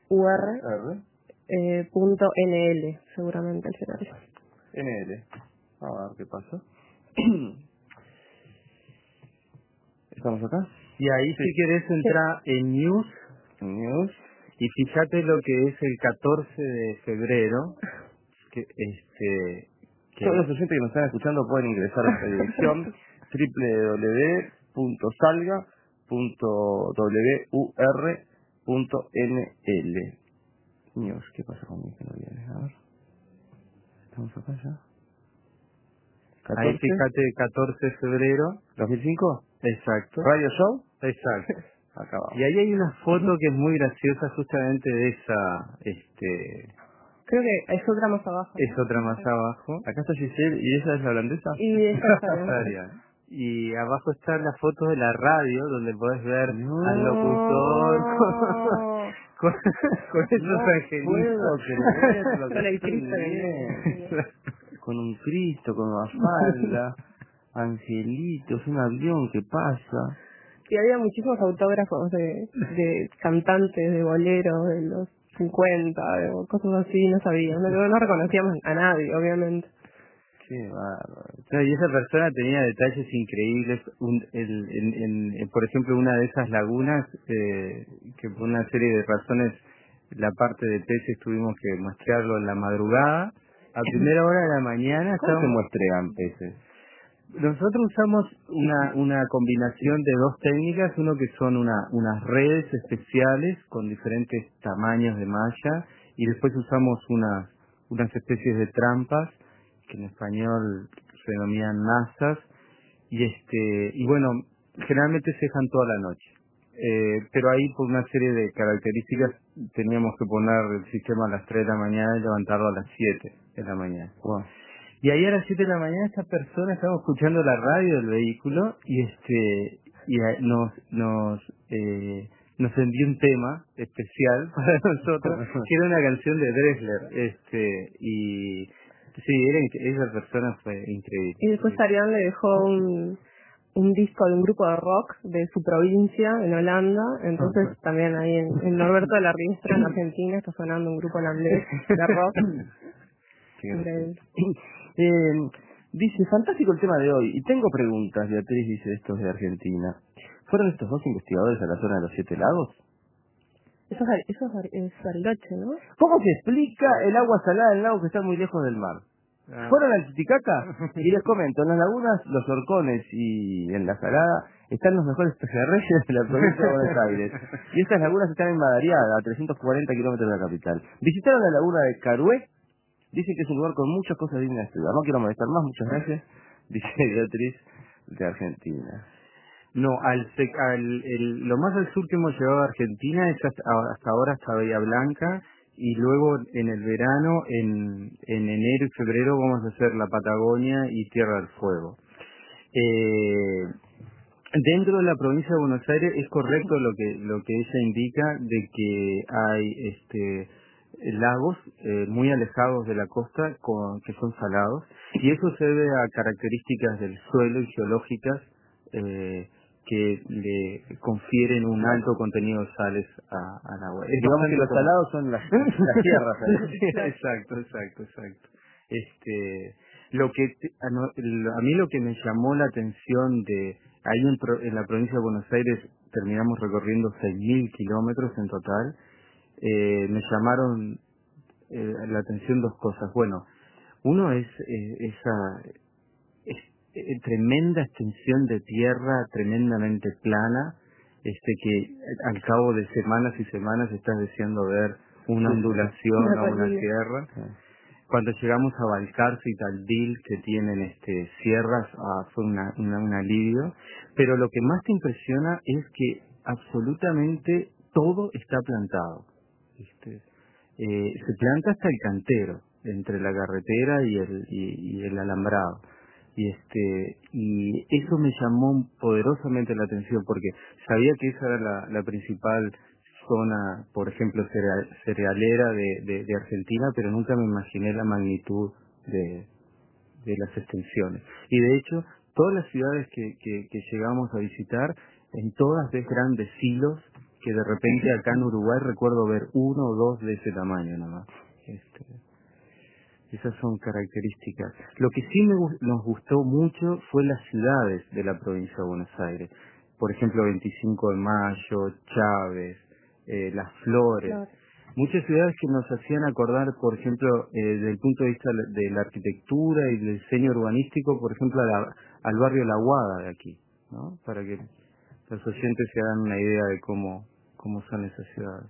Punto NL, seguramente el escenario. NL. A ver qué pasa. ¿Estamos acá? Y ahí si querés entrar en News y fíjate lo que es el 14 de febrero que todos los oyentes que nos están escuchando pueden ingresar a esta dirección www.salga.wur.nl. News, ¿qué pasa conmigo que no viene? A ver. ¿Estamos acá ya? 14. Ahí fíjate, 14 de febrero. ¿2005? Exacto. ¿Radio Show? Exacto. Acá vamos. Y ahí hay una foto que es muy graciosa justamente de esa, creo que es otra más abajo. Es otra más abajo. Acá está Giselle y esa es la holandesa. Y esa está y abajo está la foto de la radio donde podés ver al locutor con esos angelitos. Con el Cristo con un Cristo, con una falda, angelitos, un avión que pasa. Y había muchísimos autógrafos de cantantes, de boleros, de los 50, o cosas así, no sabíamos. No reconocíamos a nadie, obviamente. Qué bárbaro. No, y esa persona tenía detalles increíbles. Por ejemplo, una de esas lagunas, que por una serie de razones, la parte de peces tuvimos que muestrearlo en la madrugada. A primera hora de la mañana. ¿Cómo se muestrean peces? Nosotros usamos una combinación de 2 técnicas, uno que son unas redes especiales con diferentes tamaños de malla, y después usamos unas especies de trampas que en español se denominan nazas, y bueno, generalmente se dejan toda la noche. Pero ahí por una serie de características teníamos que poner el sistema a las 3 de la mañana y levantarlo a las 7 de la mañana. Wow. Y ahí a las 7 de la mañana esta persona estaba escuchando la radio del vehículo y nos envió un tema especial para nosotros que era una canción de Drexler, y sí, esa persona fue increíble. Y después Arián le dejó un disco de un grupo de rock de su provincia en Holanda, entonces también ahí en Norberto de la Riestra, en Argentina, está sonando un grupo holandés de rock. Increíble. Dice, fantástico el tema de hoy. Y tengo preguntas, Beatriz, dice, estos de Argentina. ¿Fueron estos 2 investigadores a la zona de los 7 lagos? Eso es Bariloche, ¿no? ¿Cómo se explica el agua salada del lago que está muy lejos del mar? ¿Fueron al Titicaca? Y les comento, en las lagunas, los Horcones y en la Salada están los mejores pejerreyes de la provincia de Buenos Aires. Y estas lagunas están en Madariaga, a 340 kilómetros de la capital. ¿Visitaron la laguna de Carué? Dicen que es un lugar con muchas cosas dignas de estudiar. No quiero molestar más, muchas gracias. Dice Beatriz de Argentina. No, lo más al sur que hemos llegado a Argentina es hasta ahora hasta Bahía Blanca, y luego en el verano, en enero y febrero, vamos a hacer la Patagonia y Tierra del Fuego. Dentro de la provincia de Buenos Aires es correcto lo que ella indica, de que hay lagos muy alejados de la costa que son salados, y eso se debe a características del suelo y geológicas que le confieren un alto contenido de sales al agua. Digamos que los salados son las tierras. Exacto. A mí lo que me llamó la atención ahí en la provincia de Buenos Aires terminamos recorriendo 6.000 kilómetros en total. Me llamaron la atención dos cosas. Bueno, uno es esa tremenda extensión de tierra, tremendamente plana, que al cabo de semanas y semanas estás deseando ver una ondulación o una sierra. Cuando llegamos a Balcarce y Taldil, que tienen sierras, fue un alivio. Pero lo que más te impresiona es que absolutamente todo está plantado. Se planta hasta el cantero, entre la carretera y el alambrado. Y eso me llamó poderosamente la atención, porque sabía que esa era la principal zona, por ejemplo, cerealera de Argentina, pero nunca me imaginé la magnitud de las extensiones. Y de hecho, todas las ciudades que llegamos a visitar, en todas ves grandes silos, que de repente acá en Uruguay recuerdo ver uno o dos de ese tamaño nada más. Esas son características. Lo que sí nos gustó mucho fue las ciudades de la provincia de Buenos Aires. Por ejemplo, 25 de Mayo, Chávez, Las Flores. Claro. Muchas ciudades que nos hacían acordar, por ejemplo, desde el punto de vista de la arquitectura y del diseño urbanístico, por ejemplo, al barrio La Aguada de aquí, ¿no? Para que los oyentes se hagan una idea de cómo son esas ciudades.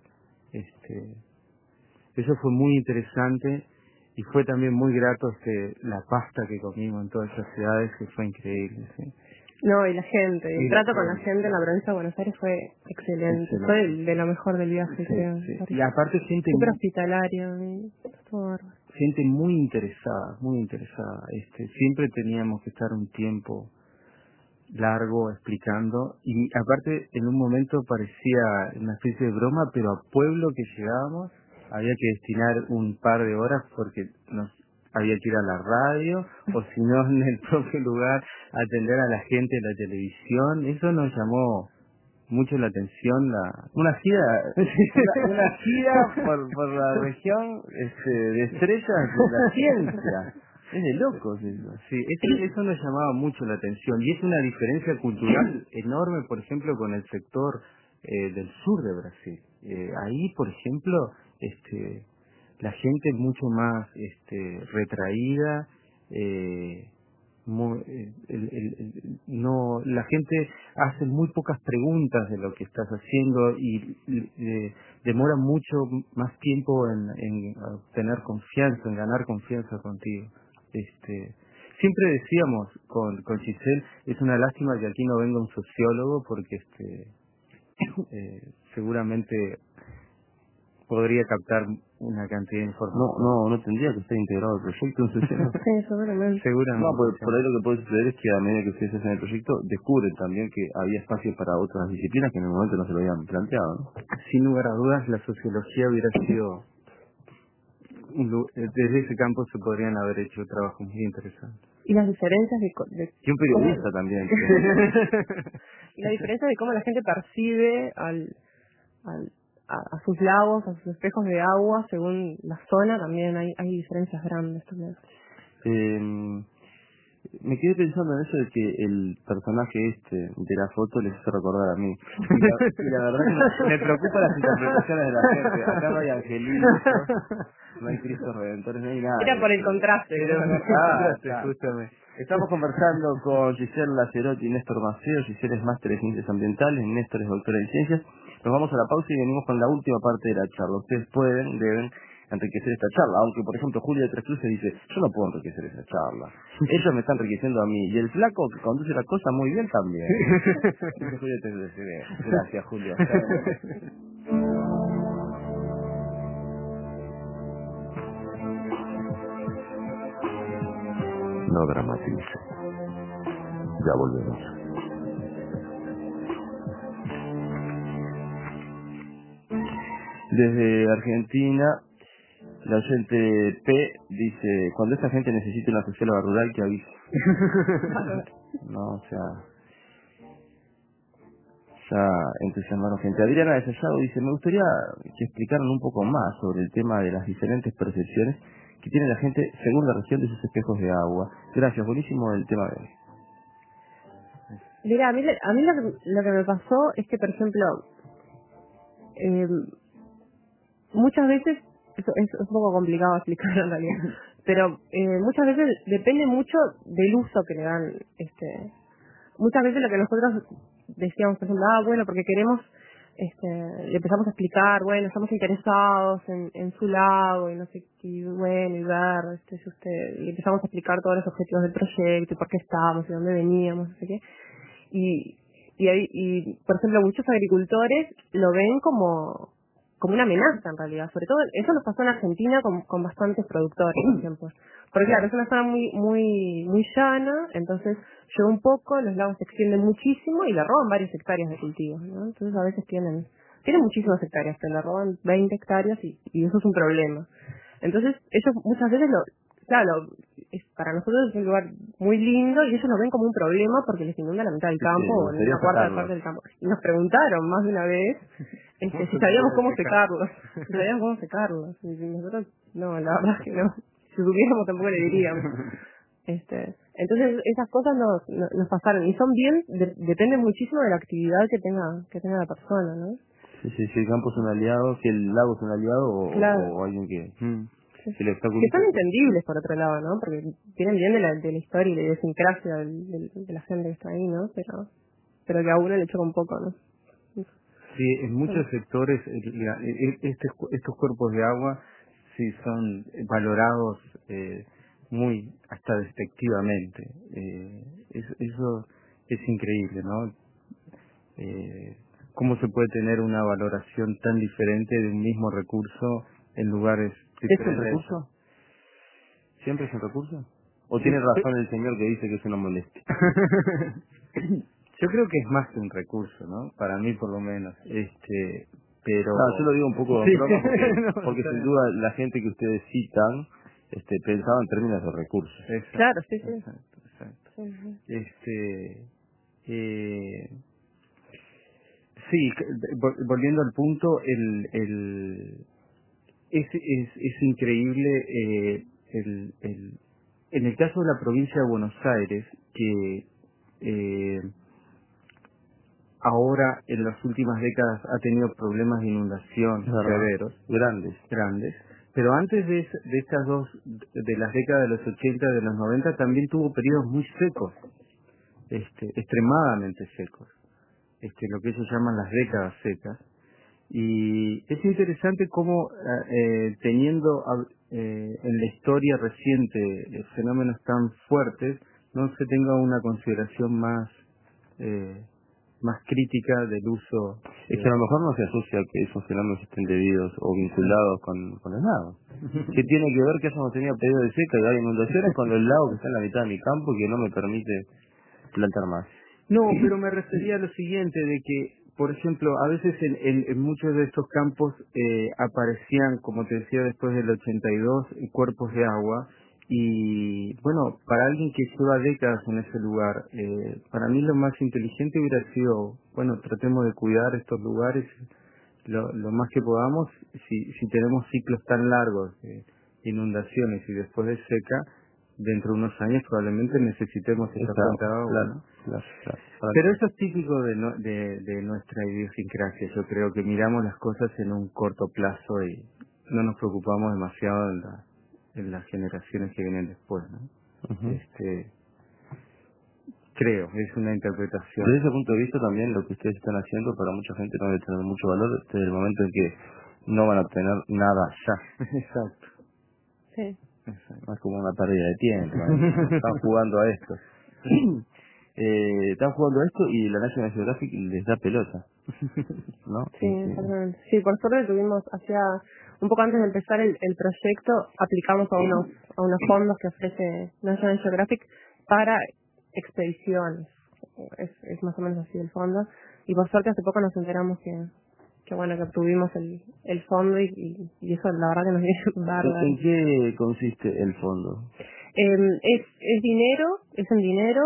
Eso fue muy interesante. Y fue también muy grato la pasta que comimos en todas esas ciudades, que fue increíble. ¿Sí? No, y la gente, el trato con la gente en la provincia de Buenos Aires fue excelente. Fue de lo mejor del viaje, creo. Sí. Y aparte gente súper hospitalaria, todo gente muy interesada, muy interesada. Siempre teníamos que estar un tiempo largo explicando, y aparte en un momento parecía una especie de broma, pero a pueblo que llegábamos había que destinar un par de horas porque había que ir a la radio, o si no en el propio lugar atender a la gente de la televisión. Eso nos llamó mucho la atención. Una gira por la región de estrellas de la ciencia. Es de locos eso. Sí, eso nos llamaba mucho la atención, y es una diferencia cultural enorme, por ejemplo, con el sector del sur de Brasil. Ahí, por ejemplo, la gente es mucho más retraída, la gente hace muy pocas preguntas de lo que estás haciendo, y demora mucho más tiempo en obtener confianza, en ganar confianza contigo. Siempre decíamos con Giselle, es una lástima que aquí no venga un sociólogo, porque seguramente podría captar una cantidad de información. No tendría que estar integrado al proyecto un sociólogo. Sí, seguramente. No, por ahí lo que puede suceder es que a medida que ustedes hacen el proyecto, descubren también que había espacio para otras disciplinas que en el momento no se lo habían planteado, ¿no? Sin lugar a dudas, la sociología hubiera sido... Desde ese campo se podrían haber hecho trabajos muy interesantes. Y las diferencias y un periodista también. Y la diferencia de cómo la gente percibe a sus lagos, a sus espejos de agua, según la zona, también hay diferencias grandes también. Me quedé pensando en eso de que el personaje de la foto les hizo recordar a mí. Y la verdad que me preocupa las interpretaciones de la gente. Acá no hay angelitos, no hay Cristos Redentores, no hay nada. Era por el contraste. Justamente. Estamos conversando con Giselle Lacerotti y Néstor Maceo. Giselle es máster en Ciencias Ambientales, Néstor es doctor en Ciencias. Nos vamos a la pausa y venimos con la última parte de la charla. Ustedes deben enriquecer esta charla, aunque por ejemplo Julio de Tres Cruces dice, yo no puedo enriquecer esta charla, ellos me están enriqueciendo a mí, y el flaco que conduce la cosa muy bien también. Dice Julio de Tres Cruces. Gracias, Julio. No dramatice. Ya volvemos. Desde Argentina, la oyente P dice, cuando esa gente necesite una socióloga rural, que avise. No, o sea, ya entusiasmaron gente. Adriana de Sayago dice, me gustaría que explicaran un poco más sobre el tema de las diferentes percepciones que tiene la gente según la región de sus espejos de agua. Gracias, buenísimo el tema de hoy. Mira, a mí lo que me pasó es que, por ejemplo, muchas veces, es un poco complicado explicar en realidad, pero muchas veces depende mucho del uso que le dan. Muchas veces lo que nosotros decíamos, por ejemplo, bueno, porque queremos, le empezamos a explicar, bueno, estamos interesados en su lago y no sé qué, bueno, y ver, si usted, y empezamos a explicar todos los objetivos del proyecto y por qué estábamos y dónde veníamos, no sé qué. Y por ejemplo, muchos agricultores lo ven como una amenaza en realidad. Sobre todo, eso nos pasó en Argentina con bastantes productores, por ejemplo. Porque claro, es una zona muy llana, entonces llueve un poco, los lagos se extienden muchísimo y le roban varias hectáreas de cultivos, ¿no? Entonces a veces tienen muchísimas hectáreas, pero le roban 20 hectáreas y eso es un problema. Entonces ellos muchas veces para nosotros es un lugar muy lindo y ellos lo ven como un problema porque les inunda la mitad del campo o una cuarta parte del campo. Y nos preguntaron más de una vez si sabíamos cómo secarlos. Si sabíamos cómo secarlos. Y nosotros, no, la verdad es que no. Si supiéramos tampoco le diríamos. Entonces esas cosas nos pasaron y son bien, depende muchísimo de la actividad que tenga la persona, ¿no? Sí, si el campo es un aliado, si el lago es un aliado claro. o alguien que que son entendibles por otro lado, ¿no? Porque vienen bien de la historia y de la idiosincrasia de la gente que está ahí, ¿no? Pero que a uno le choca un poco, ¿no? Sí, en muchos sectores estos cuerpos de agua sí son valorados muy hasta despectivamente. Eso es increíble, ¿no? ¿Cómo se puede tener una valoración tan diferente de un mismo recurso en lugares diferentes? ¿Es un recurso? ¿Siempre es un recurso? ¿O tiene razón el señor que dice que es una molestia? Yo creo que es más que un recurso, ¿no? Para mí por lo menos. Pero... yo lo digo un poco sí. broma porque sin duda la gente que ustedes citan pensaba en términos de recursos. Exacto, claro, sí. Exacto. Sí. Sí, volviendo al punto, es increíble en el caso de la provincia de Buenos Aires, que ahora en las últimas décadas ha tenido problemas de inundación severos, grandes, pero antes de estas dos, de las décadas de los 80 y de los 90, también tuvo periodos muy secos, extremadamente secos, lo que ellos llaman las décadas secas. Y es interesante cómo teniendo en la historia reciente fenómenos tan fuertes, no se tenga una consideración más crítica del uso. Es que a lo mejor no se asocia que esos fenómenos estén debidos o vinculados con el lago. ¿Qué tiene que ver que hayamos tenido periodos de seca y hay inundaciones con el lago que está en la mitad de mi campo y que no me permite plantar más? No, pero me refería a lo siguiente, de que, por ejemplo, a veces en muchos de estos campos aparecían, como te decía, después del 82, cuerpos de agua. Y bueno, para alguien que lleva décadas en ese lugar, para mí lo más inteligente hubiera sido, bueno, tratemos de cuidar estos lugares lo más que podamos. Si tenemos ciclos tan largos de inundaciones y después de seca, dentro de unos años probablemente necesitemos esa fuente de agua, claro, ¿no? claro. Pero eso es típico de nuestra idiosincrasia. Yo creo que miramos las cosas en un corto plazo y no nos preocupamos demasiado en las generaciones que vienen después, ¿no? Ujú. Creo, es una interpretación. Desde ese punto de vista también lo que ustedes están haciendo para mucha gente no debe tener mucho valor desde el momento en que no van a obtener nada ya. Exacto. Sí. No es como una pérdida de tiempo, ¿no? Están jugando a esto. Están jugando a esto y la National Geographic les da pelota, ¿no? Sí, exactamente. Sí, por suerte tuvimos, un poco antes de empezar el proyecto, aplicamos a unos fondos que ofrece National Geographic para expediciones. Es más o menos así el fondo. Y por suerte hace poco nos enteramos que bueno, que obtuvimos el fondo y eso la verdad que nos viene bárbaro. ¿En qué consiste el fondo? Es dinero, es en dinero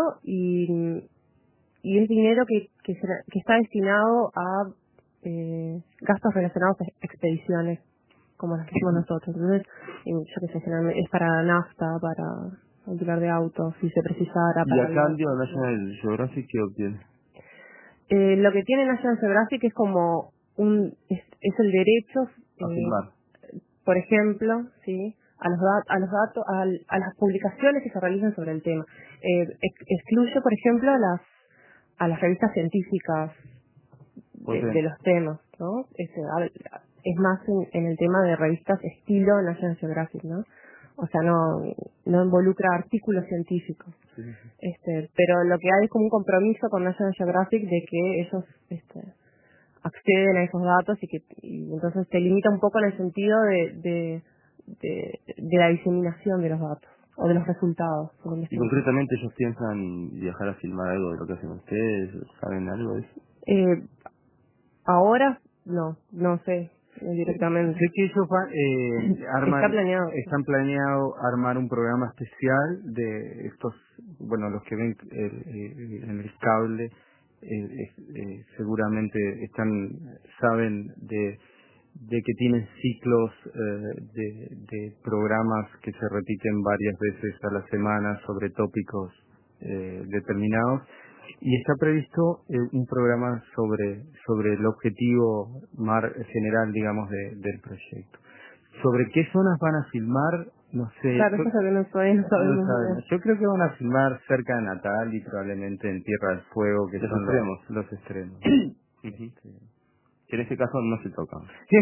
y es dinero que está destinado a gastos relacionados a expediciones como las que hicimos nosotros. Entonces, yo qué sé, generalmente es para nafta, para alquilar de autos, si se precisara. Y a cambio, National Geographic, ¿qué obtiene? Lo que tiene National Geographic es como es el derecho A filmar. por ejemplo, sí, a los datos, a las publicaciones que se realicen sobre el tema. Excluye, por ejemplo, a las revistas científicas de los temas, ¿no? Es más en el tema de revistas estilo National Geographic, ¿no? O sea, no involucra artículos científicos. Sí. Pero lo que hay es como un compromiso con National Geographic de que ellos acceden a esos datos y entonces te limita un poco en el sentido de la diseminación de los datos o de los resultados. Y concretamente ellos piensan viajar a filmar algo de lo que hacen ustedes, ¿saben algo de eso? Ahora no sé directamente. Sé que ellos Está planeado. están planeado armar un programa especial de estos, bueno, los que ven en el cable, seguramente saben de que tienen ciclos de programas que se repiten varias veces a la semana sobre tópicos determinados. Y está previsto un programa sobre el objetivo general, digamos, del proyecto. Sobre qué zonas van a filmar, no sé. Claro, eso es lo que no sabemos. Yo creo que van a filmar cerca de Natal y probablemente en Tierra del Fuego, que son los extremos. Que en este caso no se tocan.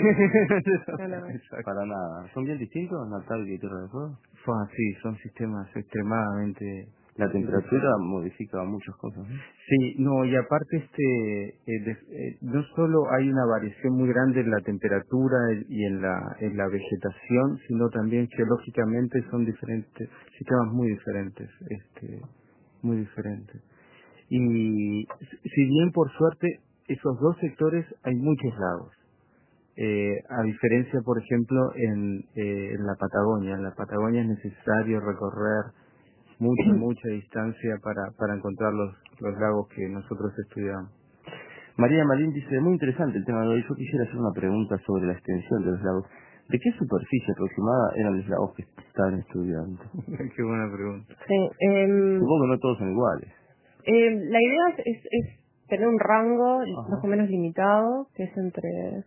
No. Para nada. ¿Son bien distintos Natal y Tierra del Fuego? Sí, son sistemas extremadamente... La temperatura modifica muchas cosas, ¿no? Sí, no, y aparte no solo hay una variación muy grande en la temperatura y en la vegetación, sino también geológicamente son diferentes, sistemas muy diferentes, muy diferentes. Y si bien por suerte esos dos sectores hay muchos lagos, a diferencia por ejemplo en la Patagonia. En la Patagonia es necesario recorrer mucha distancia para encontrar los lagos que nosotros estudiamos. María Malín dice, muy interesante el tema de hoy. Yo quisiera hacer una pregunta sobre la extensión de los lagos. ¿De qué superficie aproximada eran los lagos que estaban estudiando? Qué buena pregunta. Sí, Supongo que no todos son iguales. la idea es tener un rango más o menos limitado, que es entre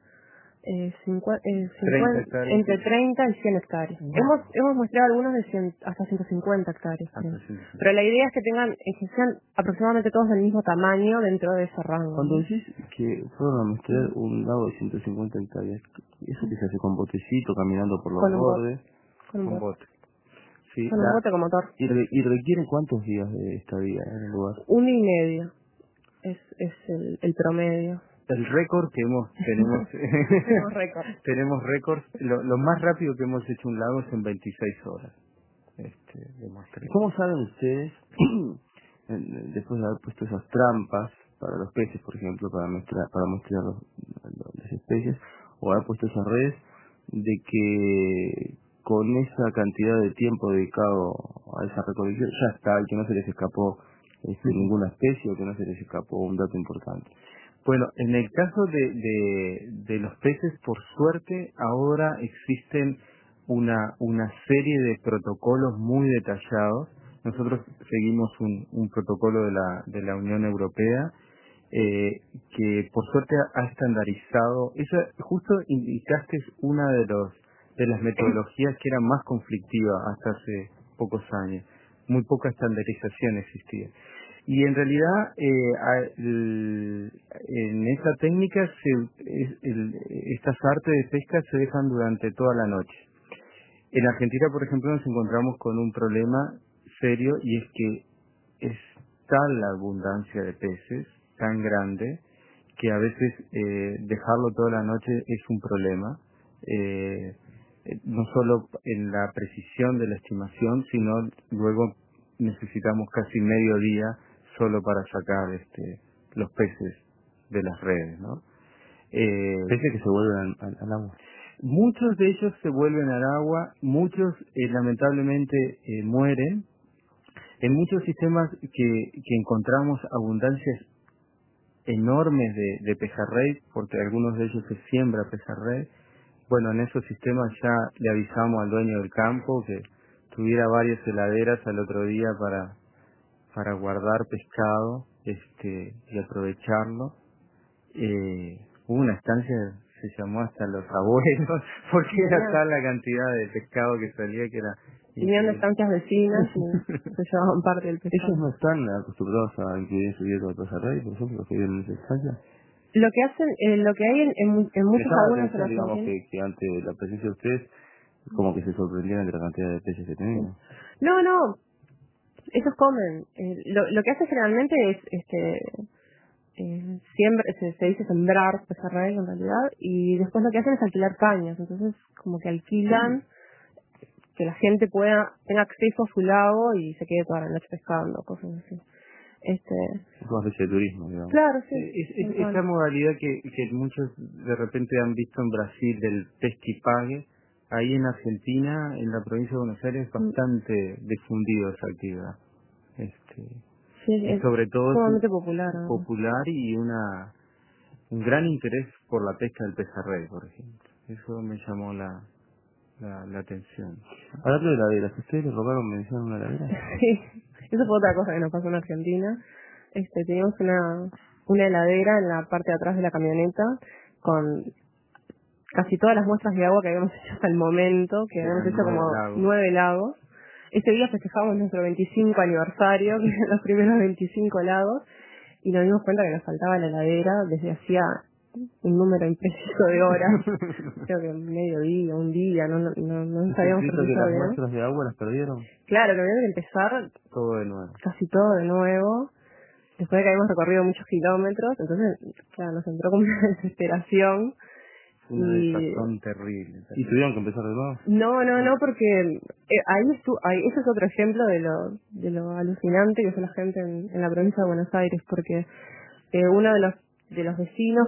30 30 y 100 hectáreas. Hemos muestrado algunos de hasta 150 hectáreas. Pero la idea es que sean aproximadamente todos del mismo tamaño dentro de ese rango. Cuando decís que fueron a mostrar un lago de 150 hectáreas, ¿eso que se hace con botecito, caminando por los bordes? Con un bote. Sí, con un bote con motor. ¿Y requiere cuántos días de estadía en el lugar? 1 y medio es el promedio. El récord que tenemos récords. Lo más rápido que hemos hecho un lago es en 26 horas. ¿Cómo saben ustedes, después de haber puesto esas trampas para los peces, por ejemplo, para mostrar las especies, o haber puesto esas redes, de que con esa cantidad de tiempo dedicado a esa recolección ya está, y que no se les escapó ninguna especie o que no se les escapó un dato importante? Bueno, en el caso de los peces, por suerte, ahora existen una serie de protocolos muy detallados. Nosotros seguimos un protocolo de la Unión Europea que por suerte ha estandarizado. Eso justo indicaste es una de las metodologías que era más conflictiva hasta hace pocos años. Muy poca estandarización existía. Y en realidad en esa técnica estas artes de pesca se dejan durante toda la noche. En Argentina, por ejemplo, nos encontramos con un problema serio y es que es tal la abundancia de peces, tan grande, que a veces dejarlo toda la noche es un problema, no solo en la precisión de la estimación, sino luego necesitamos casi medio día solo para sacar los peces de las redes, ¿no? Peces que se vuelven al agua. Muchos de ellos se vuelven al agua, muchos lamentablemente mueren. En muchos sistemas que encontramos abundancias enormes de pejerrey, porque algunos de ellos se siembra pejerrey. Bueno, en esos sistemas ya le avisamos al dueño del campo que tuviera varias heladeras al otro día para guardar pescado y aprovecharlo. Hubo una estancia, se llamó hasta los abuelos, porque era tal la cantidad de pescado que salía que era... Tenían estancias vecinas y se llevaban parte del pescado. ¿Ellos no están acostumbrados a incluir en su dieta de pejerrey, por ejemplo, los que viven en esa estancia? Lo que hacen, lo que hay en muchos lagunas en digamos Argentina... que ante la presencia de ustedes, como que se sorprendieran de la cantidad de peces que tenían. No, ellos comen. Lo que hace generalmente es se dice sembrar pejerrey en realidad, y después lo que hacen es alquilar cañas. Entonces como que alquilan que la gente tenga acceso a su lago y se quede toda la noche pescando, cosas así. Es una especie de turismo, digamos. Claro, sí. Esa modalidad que muchos de repente han visto en Brasil del pesquipague, ahí en Argentina, en la provincia de Buenos Aires, es bastante difundido esa actividad. Sí, y sobre todo sumamente popular. Popular y un gran interés por la pesca del pejerrey, por ejemplo. Eso me llamó la atención. Hablando de heladeras, ¿ustedes le robaron mención a una heladera? Sí, eso fue otra cosa que nos pasó en Argentina. Teníamos una heladera en la parte de atrás de la camioneta con casi todas las muestras de agua que habíamos hecho hasta el momento, que habíamos hecho como 9 lagos. Ese día festejamos nuestro 25 aniversario, que eran los primeros 25 lagos, y nos dimos cuenta que nos faltaba la heladera desde hacía un número impreciso de horas, creo que mediodía, un día, no sabíamos precisar bien. ¿Que las bien. muestras de agua las perdieron? Claro, que había que empezar todo de nuevo. Casi todo de nuevo, después de que habíamos recorrido muchos kilómetros, entonces, claro, nos entró como una desesperación. Una desazón terrible. ¿Y tuvieron que empezar de nuevo? No, porque ese es otro ejemplo de lo alucinante que es la gente en la provincia de Buenos Aires, porque uno de los vecinos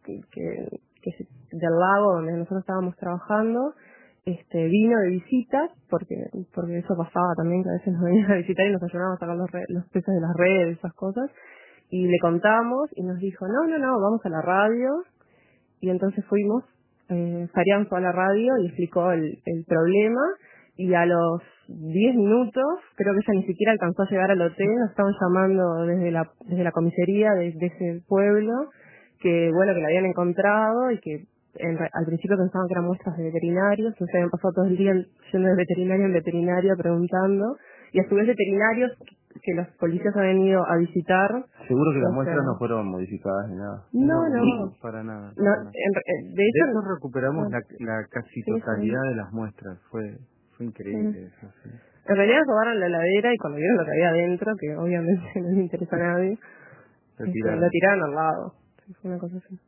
del lago donde nosotros estábamos trabajando vino de visita, porque eso pasaba también, que a veces nos venían a visitar y nos ayudaban a sacar los peces de las redes, esas cosas, y le contamos y nos dijo, no, vamos a la radio. Y entonces fuimos, Farian fue a la radio y explicó el problema, y a los 10 minutos, creo que ella ni siquiera alcanzó a llegar al hotel, nos estaban llamando desde la comisaría de ese pueblo, que bueno, que la habían encontrado y que al principio pensaban que eran muestras de veterinarios, entonces habían pasado todo el día yendo de veterinario en veterinario preguntando, y a su vez veterinarios que los policías habían ido a visitar. Seguro que las muestras no fueron modificadas ni nada. No, para nada. No, de hecho recuperamos la casi totalidad de las muestras. Fue increíble eso. Sí. En realidad robaron la heladera y cuando vieron lo que había adentro, que obviamente no les interesa a nadie, lo tiraron al lado. Fue una cosa así.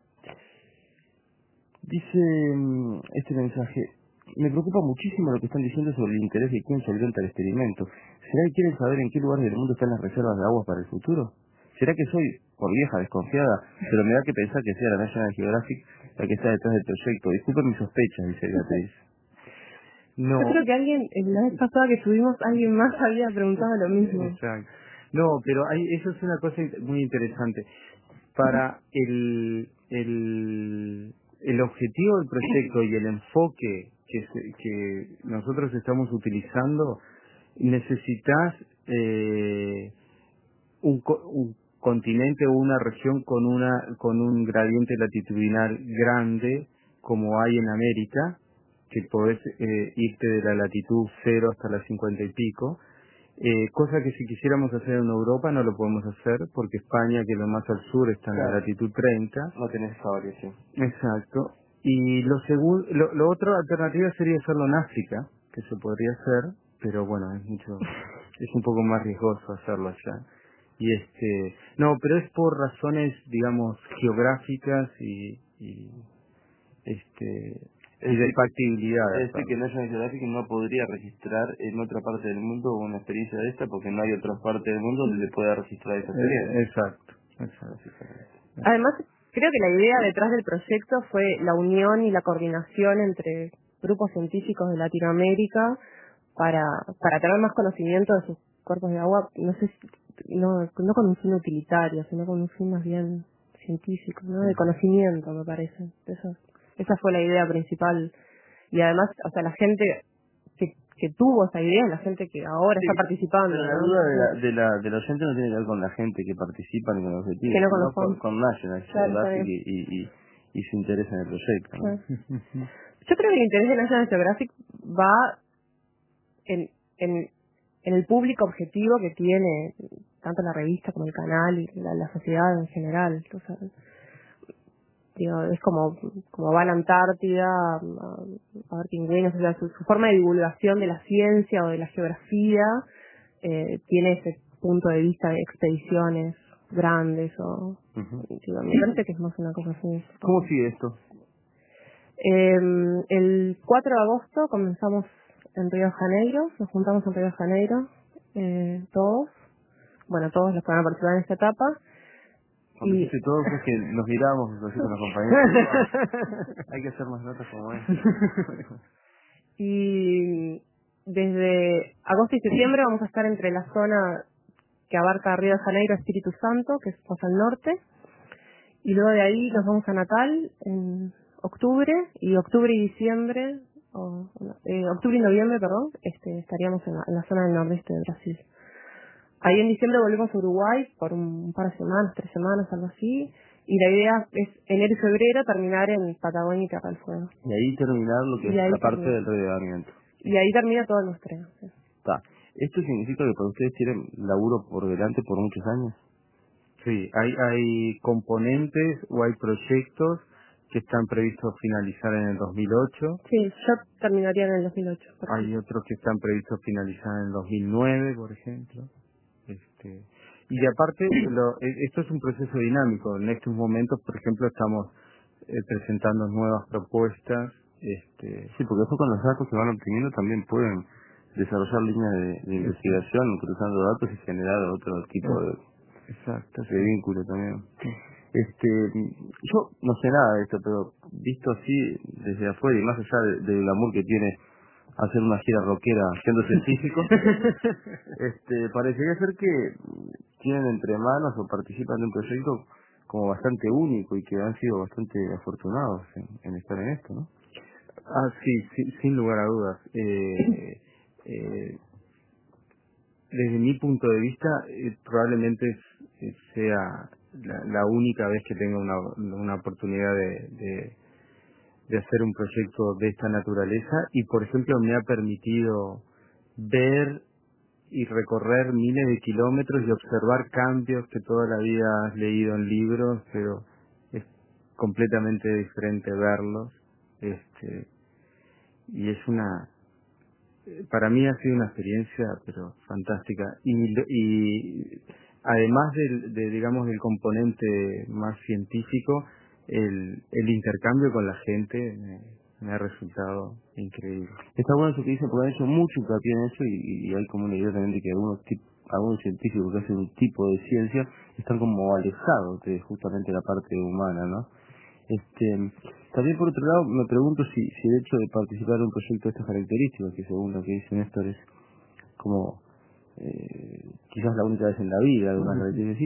Dice este mensaje: me preocupa muchísimo lo que están diciendo sobre el interés de quien solventa el experimento. ¿Será que quieren saber en qué lugar del mundo están las reservas de agua para el futuro? ¿Será que soy, por vieja, desconfiada, pero me da que pensar que sea la National Geographic la que está detrás del proyecto? Disculpen mis sospechas, dice Beatriz. No. Yo creo que la vez pasada que subimos, alguien más había preguntado lo mismo. Exacto. No, pero eso es una cosa muy interesante. Para el objetivo del proyecto y el enfoque que nosotros estamos utilizando, necesitas un continente o una región con un gradiente latitudinal grande, como hay en América, que podés irte de la latitud 0 hasta la 50 y pico, cosa que si quisiéramos hacer en Europa no lo podemos hacer, porque España, que es lo más al sur, está en la latitud 30. No tenés esa variación. Exacto. Y lo otro alternativa sería hacerlo en África, que se podría hacer, pero bueno, es un poco más riesgoso hacerlo allá. Y no, pero es por razones, digamos, geográficas y de factibilidad. Es decir, que National Geographic no podría registrar en otra parte del mundo una experiencia de esta, porque no hay otra parte del mundo donde se pueda registrar esa experiencia. Exacto. Además, creo que la idea detrás del proyecto fue la unión y la coordinación entre grupos científicos de Latinoamérica para tener más conocimiento de sus cuerpos de agua, no sé no con un fin utilitario, sino con un fin más bien científico, ¿no? De conocimiento, me parece. Esa fue la idea principal. Y además, o sea, la gente que tuvo esa idea, la gente que ahora está participando. Pero la ¿no? duda de la oyente no tiene que ver con la gente que participa ni con los objetivos, sino con National Geographic y su interés en el proyecto, ¿no? Claro. Yo creo que el interés de National Geographic va en el público objetivo que tiene tanto la revista como el canal y la sociedad en general. O sea, digo, es como va a la Antártida a ver pingüinos, o sea, su forma de divulgación de la ciencia o de la geografía tiene ese punto de vista de expediciones grandes o digo, me parece que es más una cosa así. ¿Cómo sigue esto? El 4 de agosto comenzamos en Río de Janeiro, nos juntamos en Río de Janeiro, todos los que van a participar en esta etapa. Cuando dijiste todos es que nos miramos así con los compañeros. Hay que hacer más notas como es. Y desde agosto y septiembre vamos a estar entre la zona que abarca Río de Janeiro, Espíritu Santo, que es más al norte, y luego de ahí nos vamos a Natal en octubre y diciembre, octubre y noviembre, perdón, estaríamos en la zona del nordeste de Brasil. Ahí en diciembre volvemos a Uruguay por un par de semanas, 3 semanas, algo así, y la idea es enero y febrero terminar en Patagonia y Tierra del Fuego. Y ahí terminar lo que es la parte del relevamiento. Y ahí termina todo el muestreo. Sí. ¿Esto significa que para ustedes tienen laburo por delante por muchos años? Sí, hay componentes o hay proyectos que están previstos finalizar en el 2008. Sí, yo terminaría en el 2008. Hay otros que están previstos finalizar en el 2009, por ejemplo. Y aparte, esto es un proceso dinámico. En estos momentos, por ejemplo, estamos presentando nuevas propuestas. Sí, porque después con los datos que van obteniendo también pueden desarrollar líneas de investigación cruzando datos y generar otro tipo de vínculo también. Yo no sé nada de esto, pero visto así desde afuera y más allá del glamour que tiene hacer una gira rockera siendo científico, parecería ser que tienen entre manos o participan de un proyecto como bastante único y que han sido bastante afortunados en estar en esto, ¿no? Sí, sin lugar a dudas. Desde mi punto de vista, probablemente sea la única vez que tenga una oportunidad de hacer un proyecto de esta naturaleza y, por ejemplo, me ha permitido ver y recorrer miles de kilómetros y observar cambios que toda la vida has leído en libros, pero es completamente diferente verlos. Y es para mí ha sido una experiencia pero fantástica y además digamos del componente más científico, el intercambio con la gente me ha resultado increíble. Está bueno eso que dicen, porque han hecho mucho hincapié en eso y hay como una idea también de que algunos científicos que hacen un tipo de ciencia están como alejados de justamente la parte humana, ¿no? También por otro lado me pregunto si el hecho de participar en un proyecto de estas características, que según lo que dice Néstor es como quizás la única vez en la vida de una característica así,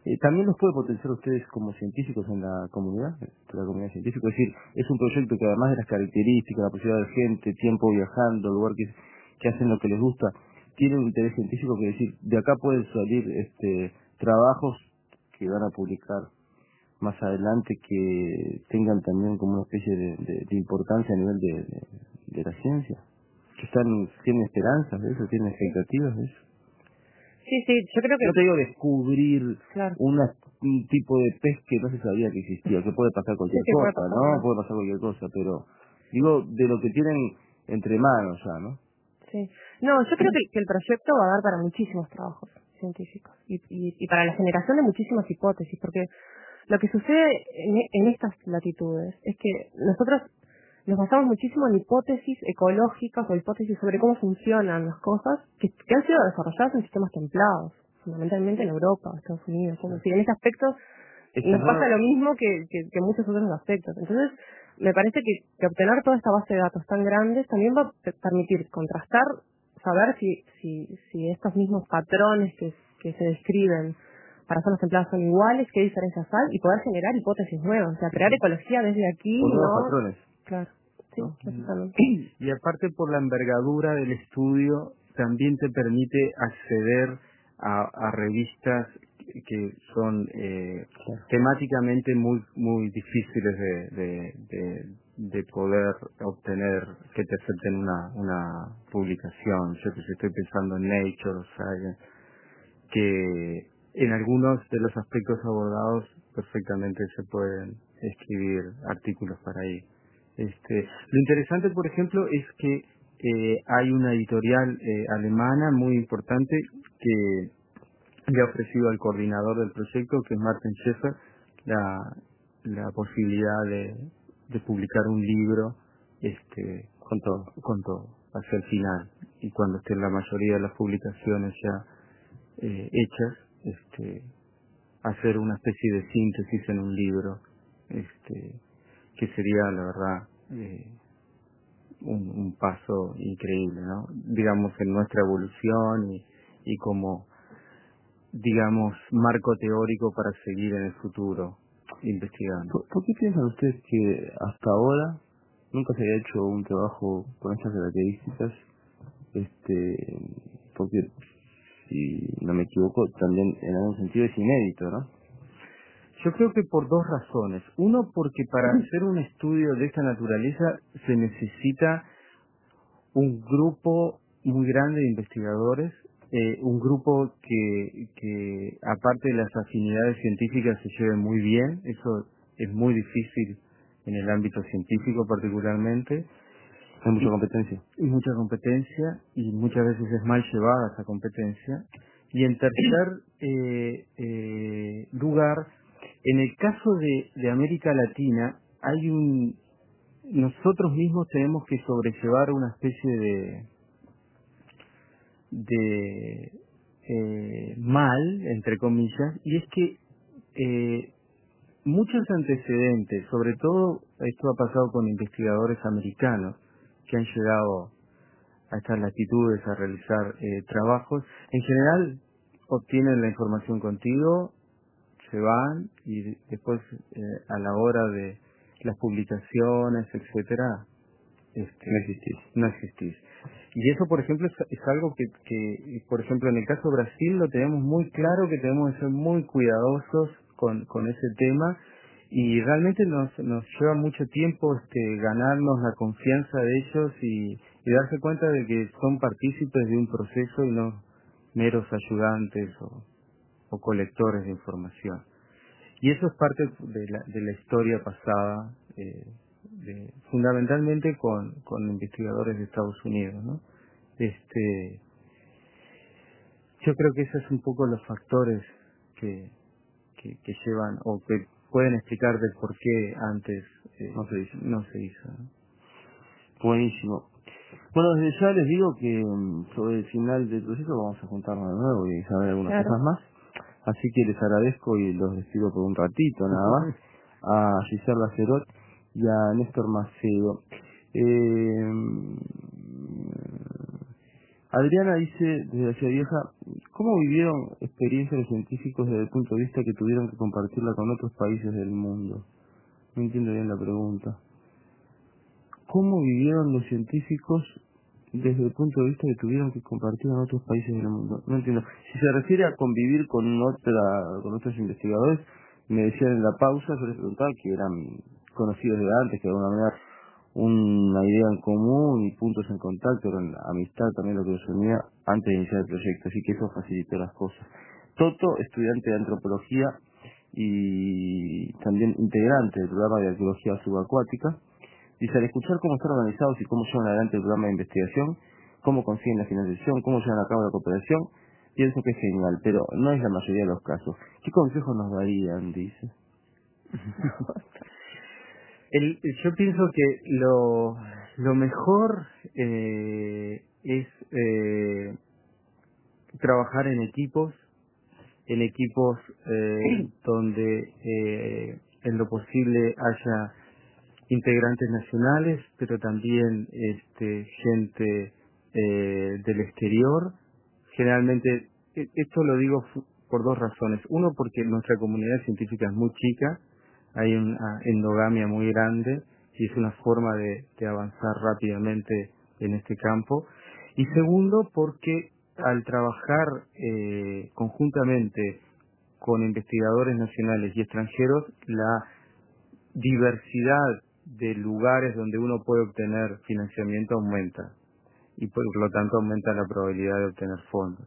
también los puede potenciar ustedes como científicos en la comunidad científica. Es decir, es un proyecto que además de las características, la posibilidad de gente, tiempo viajando, lugar que hacen lo que les gusta, tiene un interés científico, que decir, de acá pueden salir trabajos que van a publicar más adelante, que tengan también como una especie de importancia a nivel de la ciencia, que tienen esperanzas de eso, tienen expectativas de eso. Sí, yo creo que... No te digo descubrir claro. un tipo de pez que no se sabía que existía, que puede pasar cualquier cosa, puede pasar, ¿no? Puede pasar cualquier cosa, pero digo de lo que tienen entre manos ya, ¿no? Sí. No, yo creo que el proyecto va a dar para muchísimos trabajos científicos y para la generación de muchísimas hipótesis, porque lo que sucede en estas latitudes es que nosotros nos basamos muchísimo en hipótesis ecológicas o hipótesis sobre cómo funcionan las cosas que han sido desarrolladas en sistemas templados, fundamentalmente en Europa, Estados Unidos. Como si en este aspecto nos pasa lo mismo que muchos otros aspectos. Entonces, me parece que obtener toda esta base de datos tan grandes también va a permitir contrastar, saber si estos mismos patrones que se describen para zonas templadas son iguales, qué diferencias hay, y poder generar hipótesis nuevas, o sea, crear ecología desde aquí, por nuevos ¿no? patrones. Claro, sí, ¿no? exactamente. Y aparte, por la envergadura del estudio, también te permite acceder a revistas que son temáticamente muy difíciles de poder obtener, que te acepten una publicación. Yo que estoy pensando en Nature o Science, que en algunos de los aspectos abordados perfectamente se pueden escribir artículos para ahí. Lo interesante, por ejemplo, es que hay una editorial alemana muy importante que le ha ofrecido al coordinador del proyecto, que es Martin Scheffer, la posibilidad de publicar un libro con todo hacia el final, y cuando estén la mayoría de las publicaciones ya hechas, hacer una especie de síntesis en un libro, que sería, la verdad, un paso increíble, ¿no? Digamos, en nuestra evolución y como, digamos, marco teórico para seguir en el futuro investigando. ¿Por qué piensan ustedes que hasta ahora nunca se haya hecho un trabajo con estas características? Porque, si no me equivoco, también en algún sentido es inédito, ¿no? Yo creo que por dos razones. Uno, porque para hacer un estudio de esta naturaleza se necesita un grupo muy grande de investigadores, un grupo que aparte de las afinidades científicas se lleve muy bien. Eso es muy difícil en el ámbito científico particularmente. Hay mucha competencia. Y mucha competencia, y muchas veces es mal llevada esa competencia. Y en tercer lugar, en el caso de América Latina, nosotros mismos tenemos que sobrellevar una especie de mal, entre comillas, y es que muchos antecedentes, sobre todo esto ha pasado con investigadores americanos que han llegado a estas latitudes a realizar trabajos, en general obtienen la información contigo, se van y después a la hora de las publicaciones, etcétera, no existís. Y eso, por ejemplo, es algo que, por ejemplo, en el caso de Brasil lo tenemos muy claro, que tenemos que ser muy cuidadosos con ese tema, y realmente nos lleva mucho tiempo ganarnos la confianza de ellos y darse cuenta de que son partícipes de un proceso y no meros ayudantes o colectores de información. Y eso es parte de la historia pasada, fundamentalmente con investigadores de Estados Unidos, ¿no? Yo creo que esos son un poco los factores que llevan o que pueden explicar del por qué antes no se hizo, ¿no? Buenísimo. Bueno, desde ya les digo que sobre el final del proceso vamos a juntarnos de nuevo y saber algunas cosas más. Así que les agradezco y los despido por un ratito nada más, a Gisela Cerot y a Néstor Macedo. Adriana dice, desde la Ciudad Vieja, ¿cómo vivieron experiencias los científicos desde el punto de vista que tuvieron que compartirla con otros países del mundo? No entiendo bien la pregunta. ¿Cómo vivieron los científicos desde el punto de vista que tuvieron que compartir en otros países del mundo? No entiendo. Si se refiere a convivir con otros investigadores, me decían en la pausa, yo les preguntaba que eran conocidos de antes, que de alguna manera una idea en común y puntos en contacto, con amistad también lo que los unía antes de iniciar el proyecto, así que eso facilitó las cosas. Toto, estudiante de antropología y también integrante del programa de arqueología subacuática, dice, al escuchar cómo están organizados y cómo llevan adelante el programa de investigación, cómo consiguen la financiación, cómo llevan a cabo la cooperación, pienso que es genial, pero no es la mayoría de los casos. ¿Qué consejos nos darían? Dice. Yo pienso que lo mejor es trabajar en equipos donde en lo posible haya integrantes nacionales, pero también gente del exterior. Generalmente, esto lo digo por dos razones. Uno, porque nuestra comunidad científica es muy chica, hay una endogamia muy grande y es una forma de avanzar rápidamente en este campo. Y segundo, porque al trabajar conjuntamente con investigadores nacionales y extranjeros, la diversidad de lugares donde uno puede obtener financiamiento aumenta y por lo tanto aumenta la probabilidad de obtener fondos.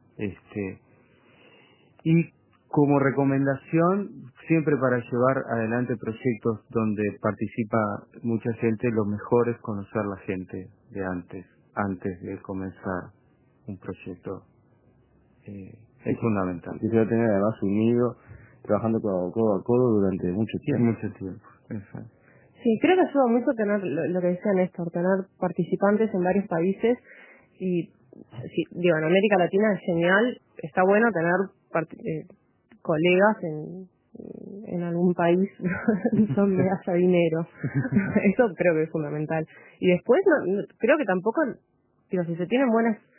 Y como recomendación, siempre para llevar adelante proyectos donde participa mucha gente, lo mejor es conocer la gente de antes de comenzar un proyecto. Es fundamental. Y se va a tener además unido, trabajando codo a codo durante mucho tiempo. Mucho tiempo, exacto. Sí, creo que ayuda mucho tener lo que decía Néstor, tener participantes en varios países y, sí, digo, en América Latina es genial, está bueno tener colegas en algún país donde haya dinero. Eso creo que es fundamental. Y después, creo que tampoco, digo, si se tienen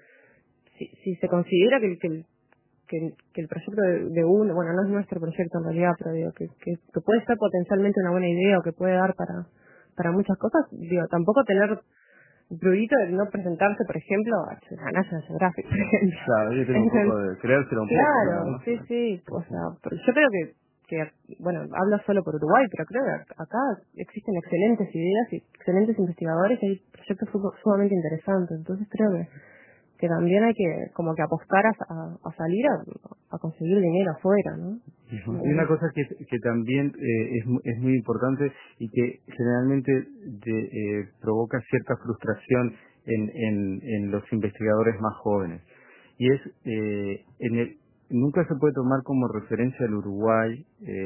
si se considera que el proyecto de uno, bueno, no es nuestro proyecto en realidad, pero digo que puede ser potencialmente una buena idea o que puede dar para muchas cosas, digo, tampoco tener prurito de no presentarse, por ejemplo, a National Geographic, por ejemplo. Claro, yo tengo un poco de creérselo un poco. Claro, ¿No? sí, o sea, yo creo que, bueno, hablo solo por Uruguay, pero creo que acá existen excelentes ideas y excelentes investigadores y hay proyectos sumamente interesantes, entonces creo que también hay que como que apostar a salir a conseguir dinero afuera, ¿no? Y una cosa que también es muy importante y que generalmente provoca cierta frustración en los investigadores más jóvenes, y es nunca se puede tomar como referencia al Uruguay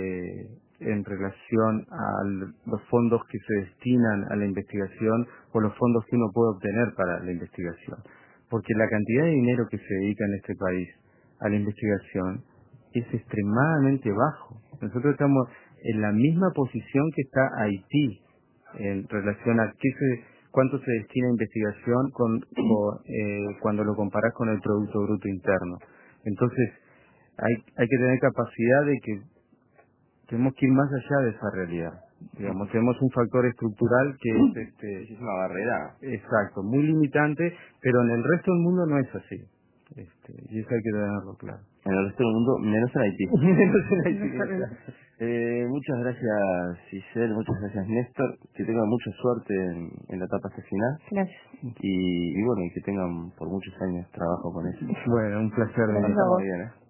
en relación a los fondos que se destinan a la investigación o los fondos que uno puede obtener para la investigación, porque la cantidad de dinero que se dedica en este país a la investigación es extremadamente bajo. Nosotros estamos en la misma posición que está Haití en relación a cuánto se destina a investigación cuando lo comparas con el Producto Bruto Interno. Entonces, hay que tener capacidad de que tenemos que ir más allá de esa realidad. Digamos, tenemos un factor estructural que Es una barrera. exacto, muy limitante, pero en el resto del mundo no es así. Y eso hay que tenerlo claro. En el resto del mundo, menos en Haití. Menos en Haití. Muchas gracias, Giselle, muchas gracias, Néstor. Que tengan mucha suerte en la etapa hasta final. Gracias. Y bueno, y que tengan por muchos años trabajo con eso. Bueno, un placer. Gracias a vos. Bien, ¿eh?